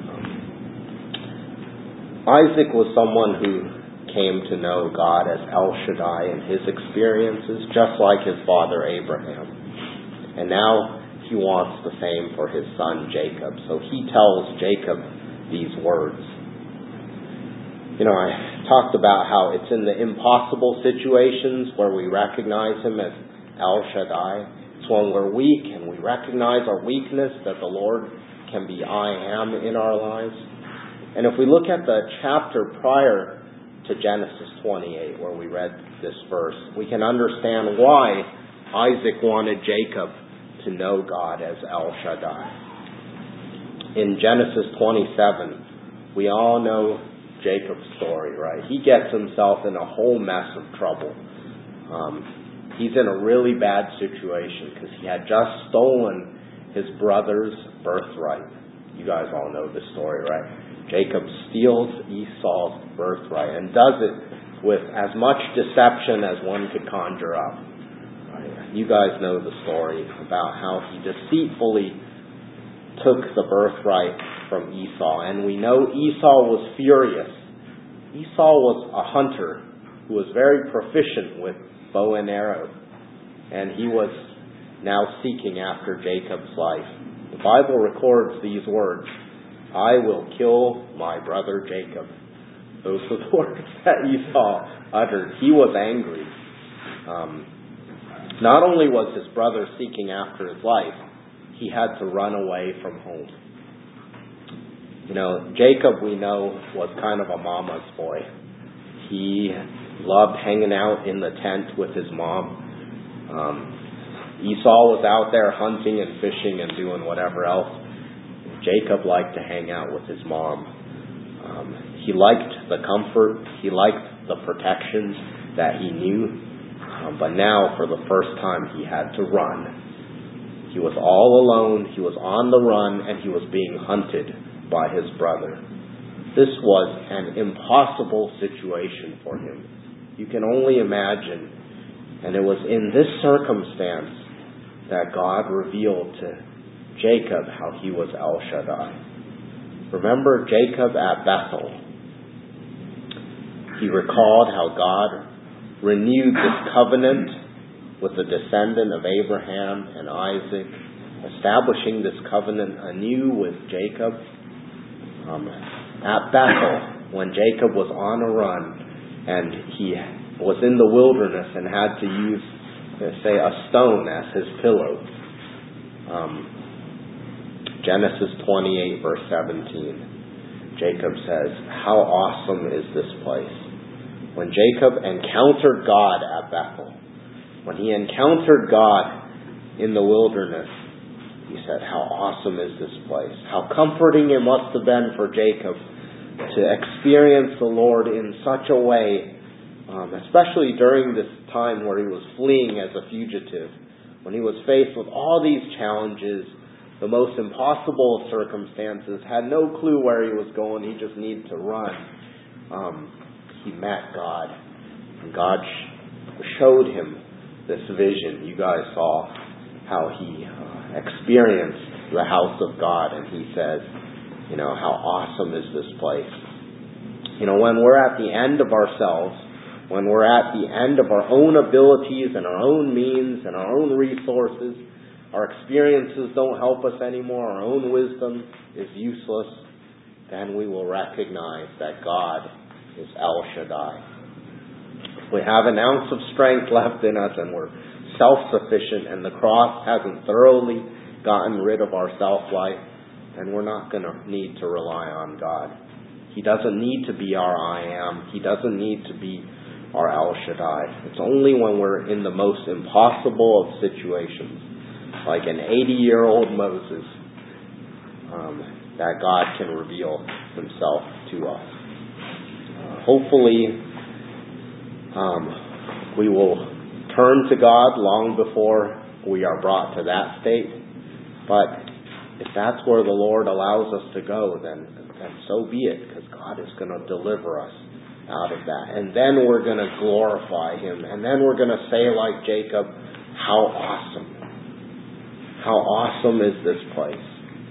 Isaac was someone who came to know God as El Shaddai in his experiences, just like his father Abraham. And now he wants the same for his son Jacob. So he tells Jacob these words. I talked about how it's in the impossible situations where we recognize Him as El Shaddai. It's when we're weak and we recognize our weakness that the Lord can be I Am in our lives. And if we look at the chapter prior to Genesis 28, where we read this verse, we can understand why Isaac wanted Jacob to know God as El Shaddai. In Genesis 27, we all know Jacob's story, right? He gets himself in a whole mess of trouble. He's in a really bad situation because he had just stolen his brother's birthright. You guys all know this story, right? Jacob steals Esau's birthright and does it with as much deception as one could conjure up. Right? You guys know the story about how he deceitfully took the birthright from Esau. And we know Esau was furious. Esau was a hunter who was very proficient with bow and arrow. And he was now seeking after Jacob's life. The Bible records these words, "I will kill my brother Jacob." Those were the words that Esau uttered. He was angry. Not only was his brother seeking after his life, he had to run away from home. Jacob, we know, was kind of a mama's boy. He loved hanging out in the tent with his mom. Esau was out there hunting and fishing and doing whatever else. Jacob liked to hang out with his mom. He liked the comfort. He liked the protections that he knew. But now, for the first time, he had to run. He was all alone. He was on the run, and he was being hunted by his brother. This was an impossible situation for him. You can only imagine. And it was in this circumstance that God revealed to Jacob how he was El Shaddai. Remember Jacob at Bethel. He recalled how God renewed this covenant with the descendant of Abraham and Isaac, establishing this covenant anew with Jacob. At Bethel, when Jacob was on a run and he was in the wilderness and had to use, say, a stone as his pillow. Genesis 28, verse 17. Jacob says, "How awesome is this place." When Jacob encountered God at Bethel, when he encountered God in the wilderness, he said, "How awesome is this place." How comforting it must have been for Jacob to experience the Lord in such a way, especially during this time where he was fleeing as a fugitive, when he was faced with all these challenges, the most impossible of circumstances, had no clue where he was going, he just needed to run. He met God, and God showed him this vision. You guys saw how he experienced the house of God, and he says, how awesome is this place. When we're at the end of ourselves, when we're at the end of our own abilities and our own means and our own resources, our experiences don't help us anymore, our own wisdom is useless, then we will recognize that God is El Shaddai. If we have an ounce of strength left in us and we're self-sufficient and the cross hasn't thoroughly gotten rid of our self-life, then we're not going to need to rely on God. He doesn't need to be our I am. He doesn't need to be our El Shaddai. It's only when we're in the most impossible of situations, like an 80-year-old Moses, that God can reveal himself to us. Hopefully, we will turn to God long before we are brought to that state. But if that's where the Lord allows us to go, then so be it, because God is going to deliver us out of that. And then we're going to glorify him. And then we're going to say, like Jacob, how awesome. How awesome is this place.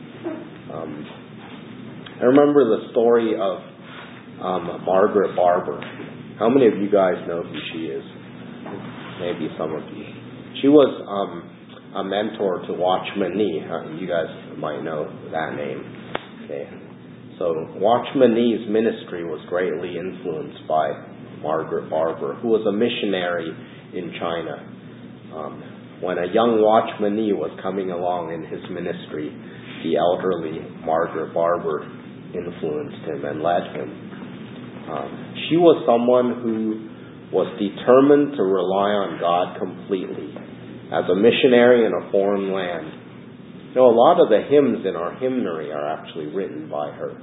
I remember the story of Margaret Barber. How many of you guys know who she is? Maybe some of you. She was a mentor to Watchman Nee. You guys might know that name. Okay. So Watchman Nee's ministry was greatly influenced by Margaret Barber, who was a missionary in China. When a young Watchman Nee was coming along in his ministry, the elderly Margaret Barber influenced him and led him. She was someone who was determined to rely on God completely as a missionary in a foreign land. You know, a lot of the hymns in our hymnary are actually written by her.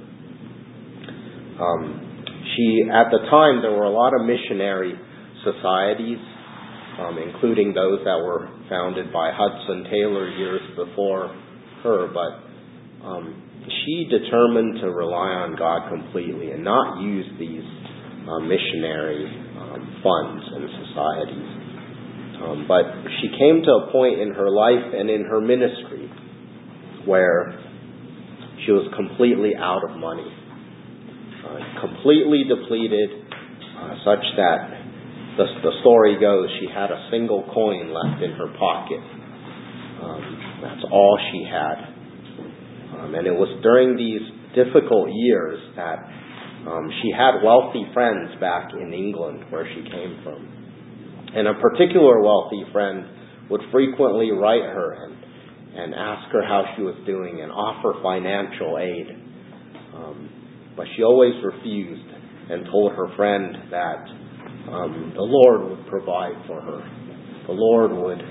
At the time, there were a lot of missionary societies, including those that were founded by Hudson Taylor years before her, but she determined to rely on God completely and not use these missionary funds and societies. But she came to a point in her life and in her ministry where she was completely out of money, completely depleted, such that the story goes she had a single coin left in her pocket. That's all she had. And it was during these difficult years that she had wealthy friends back in England where she came from. And a particular wealthy friend would frequently write her and ask her how she was doing and offer financial aid. But she always refused and told her friend that the Lord would provide for her. The Lord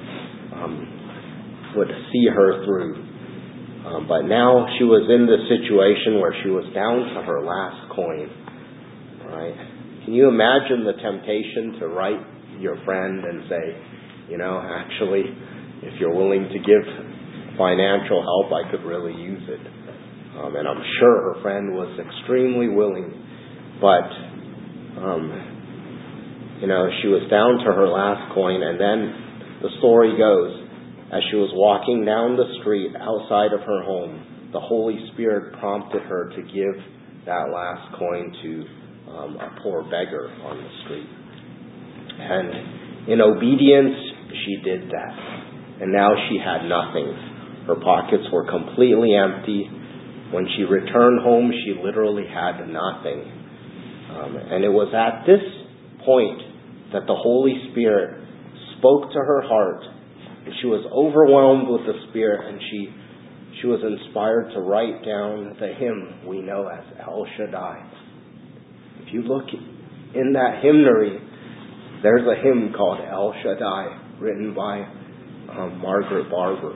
would see her through. But now she was in this situation where she was down to her last coin. Right? Can you imagine the temptation to write your friend and say, actually, if you're willing to give financial help, I could really use it. And I'm sure her friend was extremely willing. But, she was down to her last coin. And then the story goes, as she was walking down the street outside of her home, the Holy Spirit prompted her to give that last coin to a poor beggar on the street. And in obedience, she did that. And now she had nothing. Her pockets were completely empty. When she returned home, she literally had nothing. And it was at this point that the Holy Spirit spoke to her heart. And she was overwhelmed with the Spirit, and she was inspired to write down the hymn we know as El Shaddai. If you look in that hymnary, there's a hymn called El Shaddai, written by Margaret Barber.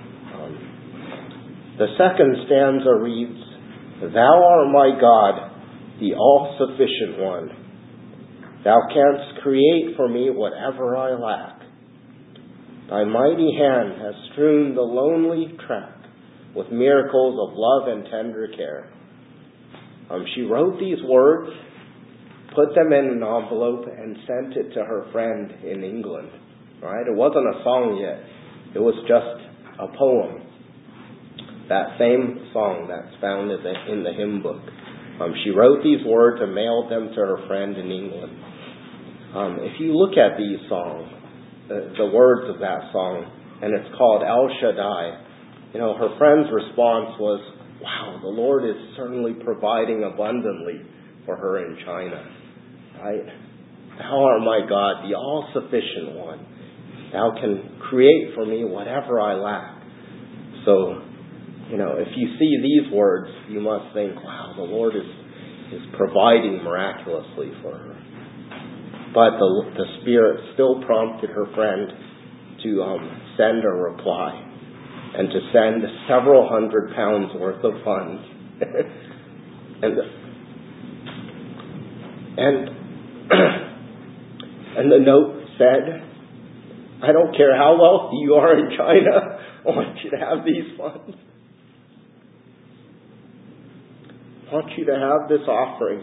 The second stanza reads, Thou art my God, the all-sufficient one. Thou canst create for me whatever I lack. Thy mighty hand has strewn the lonely track with miracles of love and tender care. She wrote these words, put them in an envelope, and sent it to her friend in England. Right? It wasn't a song yet. It was just a poem. That same song that's found in the hymn book. She wrote these words and mailed them to her friend in England. If you look at these songs, the words of that song, and it's called El Shaddai, her friend's response was, wow, the Lord is certainly providing abundantly for her in China. Right? Thou art my God, the all-sufficient one. Thou can create for me whatever I lack. So, if you see these words, you must think, wow, the Lord is providing miraculously for her. But the Spirit still prompted her friend to send a reply and to send several £100 worth of funds. And the note said, I don't care how wealthy you are in China, I want you to have these funds. I want you to have this offering.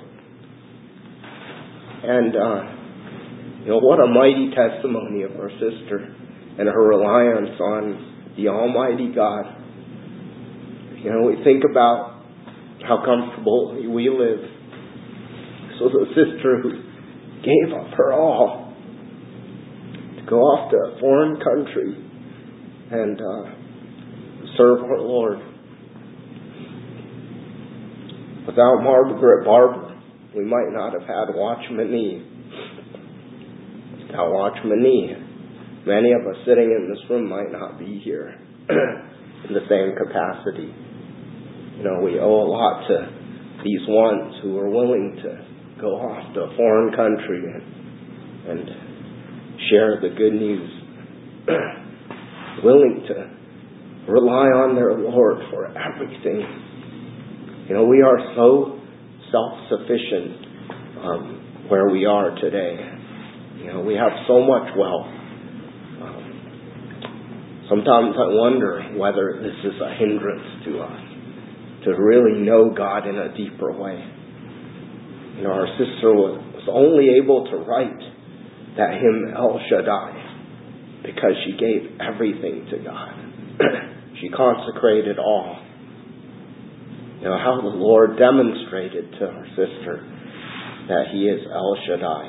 And, what a mighty testimony of our sister and her reliance on the Almighty God. We think about how comfortable we live. So the sister who gave up her all to go off to a foreign country and serve our Lord. Without Margaret Barber, we might not have had Watchman Nee. Without Watchman Nee, many of us sitting in this room might not be here in the same capacity. We owe a lot to these ones who are willing to go off to a foreign country and share the good news, willing to rely on their Lord for everything. We are so self-sufficient where we are today. We have so much wealth. Sometimes I wonder whether this is a hindrance to us to really know God in a deeper way. Our sister was only able to write that hymn El Shaddai because she gave everything to God. She consecrated all. How the Lord demonstrated to her sister that He is El Shaddai.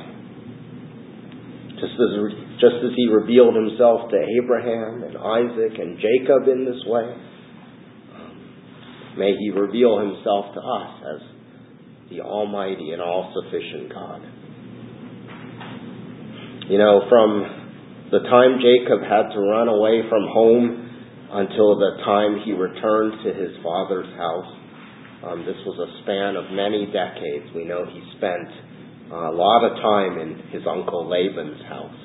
Just as He revealed Himself to Abraham and Isaac and Jacob in this way, may He reveal Himself to us as the Almighty and all-sufficient God. From the time Jacob had to run away from home until the time he returned to his father's house, this was a span of many decades. We know he spent a lot of time in his uncle Laban's house.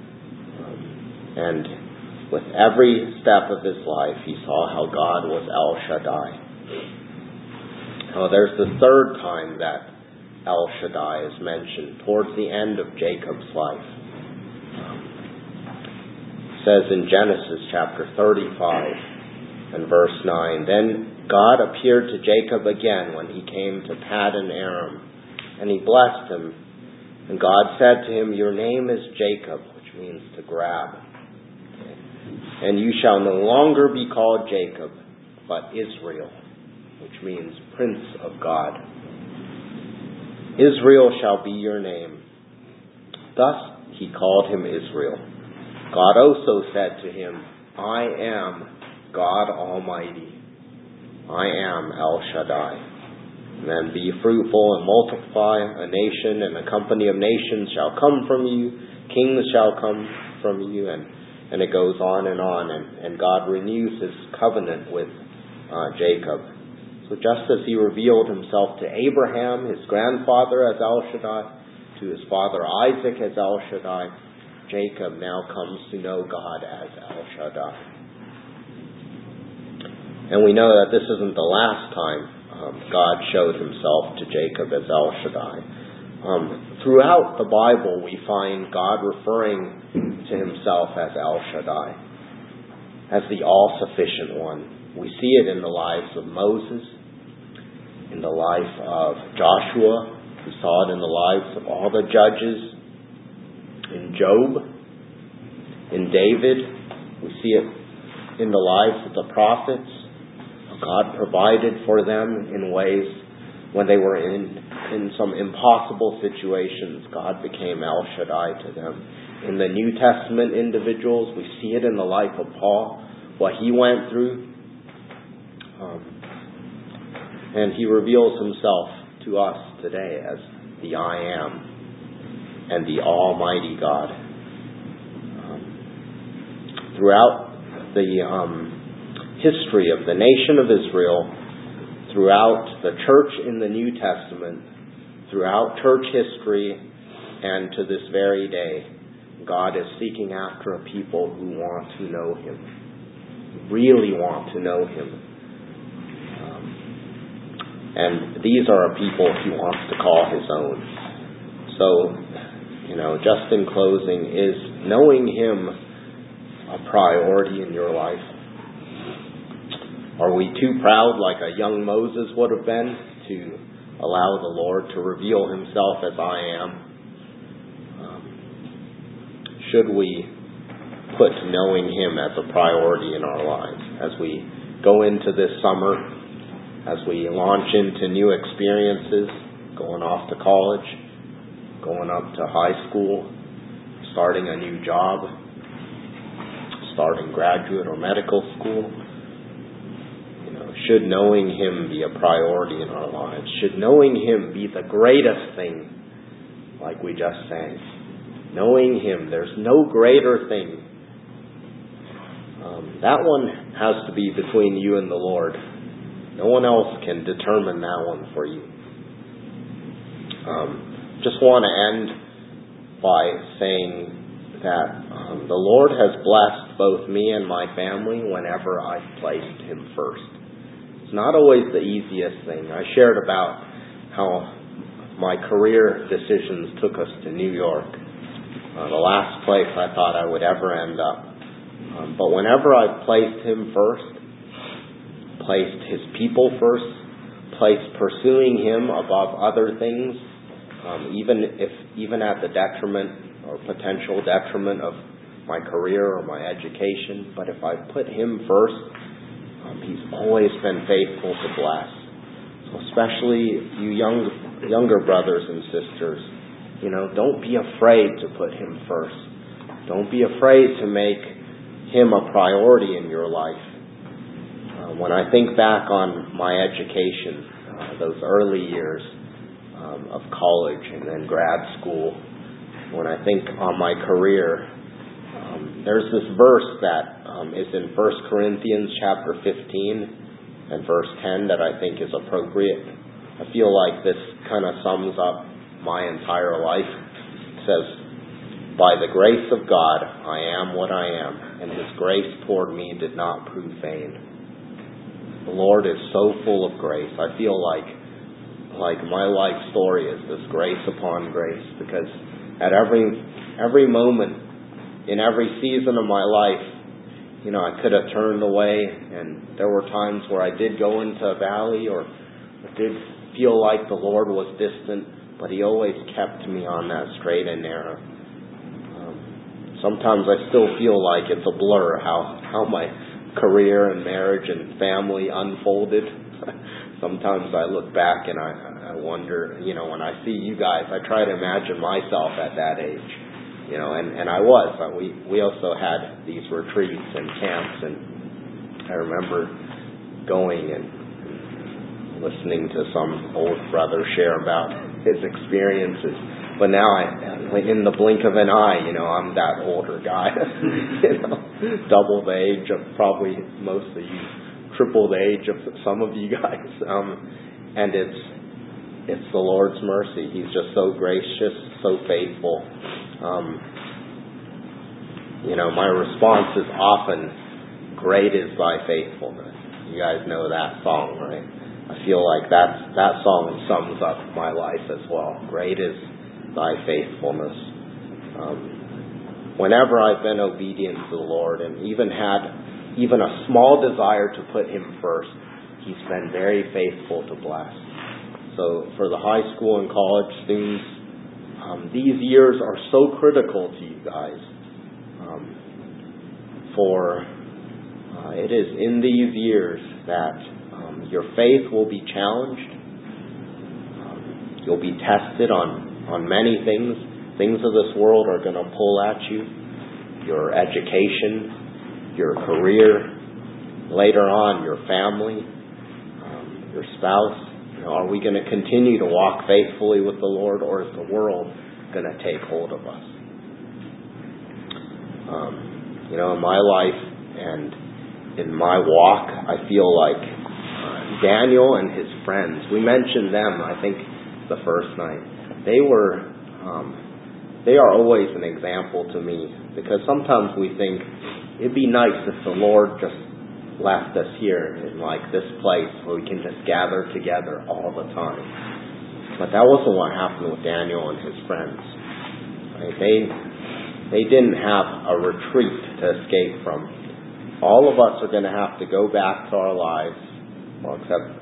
And with every step of his life, he saw how God was El Shaddai. There's the third time that El Shaddai is mentioned, towards the end of Jacob's life. It says in Genesis chapter 35 and verse 9, Then God appeared to Jacob again when he came to Paddan Aram, and He blessed him. And God said to him, Your name is Jacob, which means to grab. And you shall no longer be called Jacob, but Israel, which means Prince of God. Israel shall be your name. Thus He called him Israel. God also said to him, I am God Almighty. I am El Shaddai. And then be fruitful and multiply. A nation and a company of nations shall come from you. Kings shall come from you. And it goes on. And God renews His covenant with Jacob. So just as He revealed Himself to Abraham, his grandfather, as El Shaddai, to his father Isaac as El Shaddai, Jacob now comes to know God as El Shaddai. And we know that this isn't the last time God showed Himself to Jacob as El Shaddai. Throughout the Bible, we find God referring to Himself as El Shaddai, as the all-sufficient one. We see it in the lives of Moses, in the life of Joshua. We saw it in the lives of all the judges, in Job, in David. We see it in the lives of the prophets. God provided for them in ways when they were in some impossible situations. God became El Shaddai to them. In the New Testament individuals, we see it in the life of Paul, what he went through. And he reveals Himself to us today as the I Am and the Almighty God. Throughout the history of the nation of Israel, throughout the church in the New Testament, throughout church history, and to this very day, God is seeking after a people who want to know Him, really want to know Him. And these are a people He wants to call His own. So, just in closing, is knowing Him a priority in your life? Are we too proud, like a young Moses would have been, to allow the Lord to reveal Himself as I am? Should we put knowing Him as a priority in our lives as we go into this summer, as we launch into new experiences, going off to college, going up to high school, starting a new job, starting graduate or medical school? Should knowing Him be a priority in our lives? Should knowing Him be the greatest thing, like we just sang? Knowing Him, there's no greater thing. That one has to be between you and the Lord. No one else can determine that one for you. Just want to end by saying that the Lord has blessed both me and my family whenever I've placed Him first. It's not always the easiest thing. I shared about how my career decisions took us to New York. The last place I thought I would ever end up. But whenever I've placed Him first, placed His people first, placed pursuing Him above other things, even at the detriment or potential detriment of my career or my education, but if I put Him first, He's always been faithful to bless. So especially you younger brothers and sisters, don't be afraid to put Him first. Don't be afraid to make Him a priority in your life. When I think back on my education, those early years of college and then grad school, when I think on my career, there's this verse that is in 1 Corinthians chapter 15 and verse 10 that I think is appropriate. I feel like this kind of sums up my entire life. It says, "By the grace of God, I am what I am, and His grace toward me did not prove vain." The Lord is so full of grace. I feel like my life story is this grace upon grace, because at every moment, in every season of my life, I could have turned away, and there were times where I did go into a valley or did feel like the Lord was distant, but He always kept me on that straight and narrow. Sometimes I still feel like it's a blur how my career and marriage and family unfolded. Sometimes I look back and I wonder, when I see you guys, I try to imagine myself at that age. And I was. We also had these retreats and camps, and I remember going and listening to some old brother share about his experiences. But now, in the blink of an eye, I'm that older guy. Double the age of probably most of you, triple the age of some of you guys. And it's the Lord's mercy. He's just so gracious, so faithful. My response is often, "Great is Thy faithfulness." You guys know that song, right? I feel like that song sums up my life as well. Great is Thy faithfulness. Whenever I've been obedient to the Lord and even had a small desire to put Him first, He's been very faithful to bless. So for the high school and college students, these years are so critical to you guys. For it is in these years that your faith will be challenged. You'll be tested on many things. Things of this world are going to pull at you. Your education, your career, later on your family, your spouse. Are we going to continue to walk faithfully with the Lord, or is the world going to take hold of us? In my life and in my walk, I feel like Daniel and his friends, we mentioned them, I think, the first night. They were they are always an example to me, because sometimes we think it'd be nice if the Lord just left us here in like this place where we can just gather together all the time. But that wasn't what happened with Daniel and his friends. Right? They didn't have a retreat to escape from. All of us are going to have to go back to our lives, well, except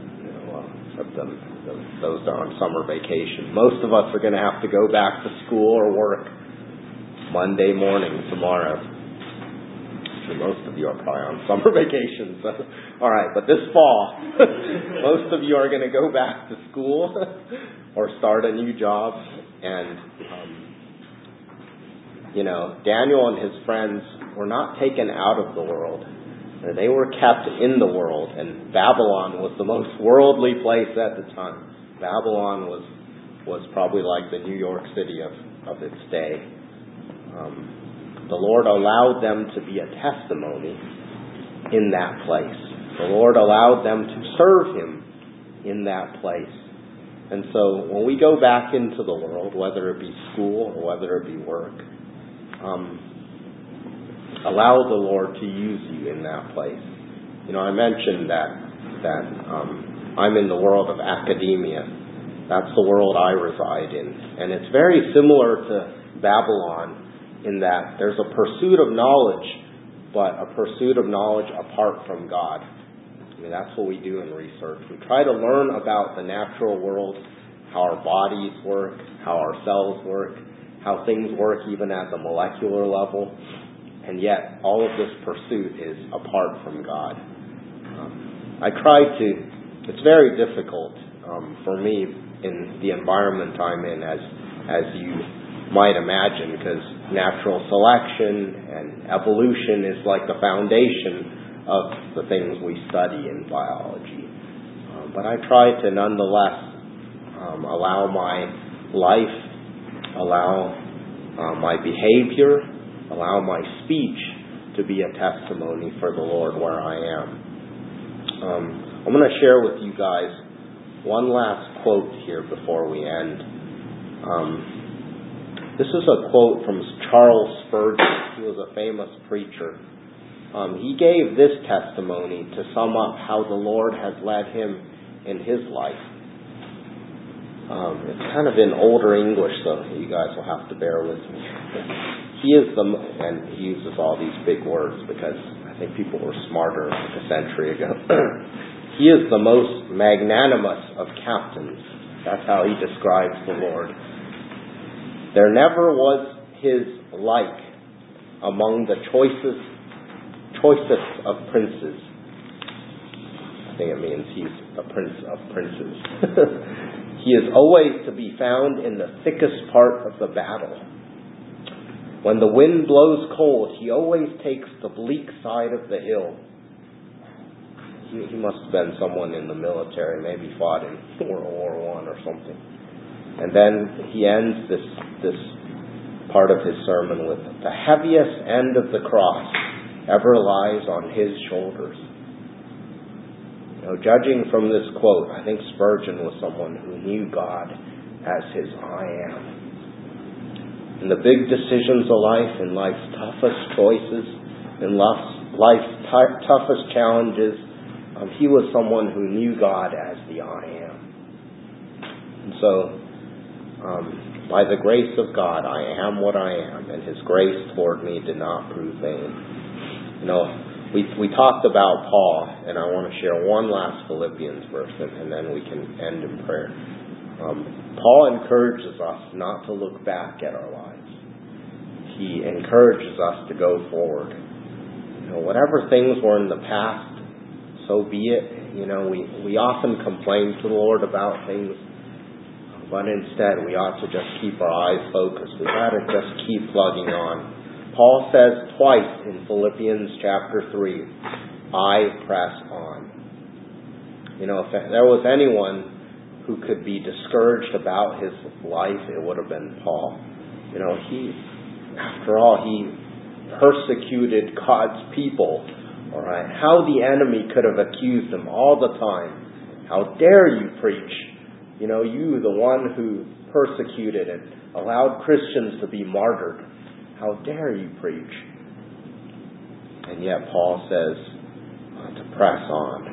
those that are on summer vacation. Most of us are going to have to go back to school or work Monday morning tomorrow. Most of you are probably on summer vacation. So, all right, but this fall, most of you are going to go back to school or start a new job. And, Daniel and his friends were not taken out of the world. They were kept in the world. And Babylon was the most worldly place at the time. Babylon was probably like the New York City of its day. The Lord allowed them to be a testimony in that place. The Lord allowed them to serve Him in that place. And so when we go back into the world, whether it be school or whether it be work, allow the Lord to use you in that place. I mentioned that I'm in the world of academia. That's the world I reside in. And it's very similar to Babylon, in that there's a pursuit of knowledge, but a pursuit of knowledge apart from God. That's what we do in research. We try to learn about the natural world, how our bodies work, how our cells work, how things work even at the molecular level, and yet all of this pursuit is apart from God. It's very difficult for me in the environment I'm in, as you might imagine, because natural selection and evolution is like the foundation of the things we study in biology. But I try to nonetheless allow my life, allow my behavior, allow my speech to be a testimony for the Lord where I am. I'm going to share with you guys one last quote here before we end. This is a quote from Charles Spurgeon. He was a famous preacher. He gave this testimony to sum up how the Lord has led him in his life. It's kind of in older English, so you guys will have to bear with me. And he uses all these big words because I think people were smarter like a century ago. He is the most magnanimous of captains. That's how he describes the Lord. There never was His like among the choicest of princes. I think it means He's the prince of princes. He is always to be found in the thickest part of the battle. When the wind blows cold, He always takes the bleak side of the hill. He must have been someone in the military, maybe fought in World War I or something. And then he ends this part of his sermon with, the heaviest end of the cross ever lies on His shoulders. Judging from this quote, I think Spurgeon was someone who knew God as his I am. In the big decisions of life, in life's toughest choices, in life's toughest challenges, he was someone who knew God as the I am. And so, by the grace of God, I am what I am, and His grace toward me did not prove vain. We talked about Paul, and I want to share one last Philippians verse, and then we can end in prayer. Paul encourages us not to look back at our lives. He encourages us to go forward. Whatever things were in the past, so be it. We often complain to the Lord about things, but instead we ought to just keep our eyes focused. We've got to just keep plugging on. Paul says twice in Philippians chapter 3, I press on. If there was anyone who could be discouraged about his life, it would have been Paul. After all, he persecuted God's people. All right, how the enemy could have accused him all the time. How dare you preach? You, the one who persecuted and allowed Christians to be martyred. How dare you preach? And yet Paul says to press on.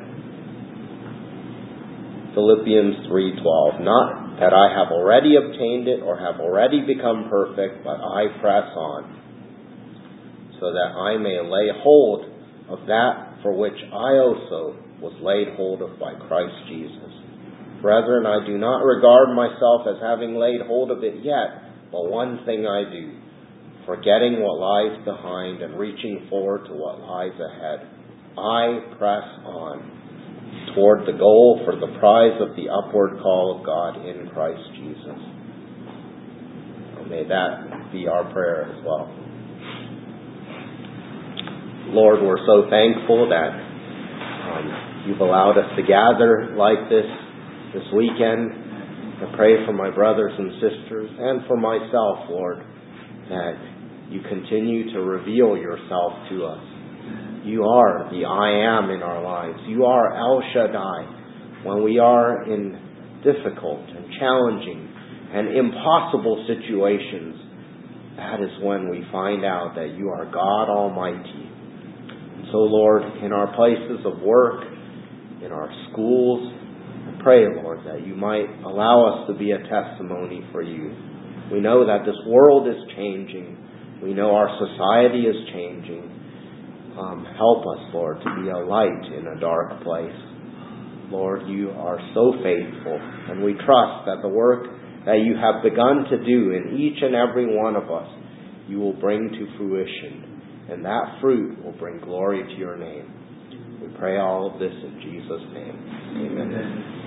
Philippians 3:12, not that I have already obtained it or have already become perfect, but I press on, so that I may lay hold of that for which I also was laid hold of by Christ Jesus. Brethren, I do not regard myself as having laid hold of it yet, but one thing I do, forgetting what lies behind and reaching forward to what lies ahead, I press on toward the goal for the prize of the upward call of God in Christ Jesus. May that be our prayer as well. Lord, we're so thankful that you've allowed us to gather like this weekend. I pray for my brothers and sisters and for myself, Lord, that you continue to reveal yourself to us. You are the I am in our lives. You are El Shaddai. When we are in difficult and challenging and impossible situations, that is when we find out that you are God Almighty. And so, Lord, in our places of work, in our schools, I pray, Lord, that you might allow us to be a testimony for you. We know that this world is changing. We know our society is changing. Help us, Lord, to be a light in a dark place. Lord, you are so faithful, and we trust that the work that you have begun to do in each and every one of us, you will bring to fruition, and that fruit will bring glory to your name. We pray all of this in Jesus' name. Amen.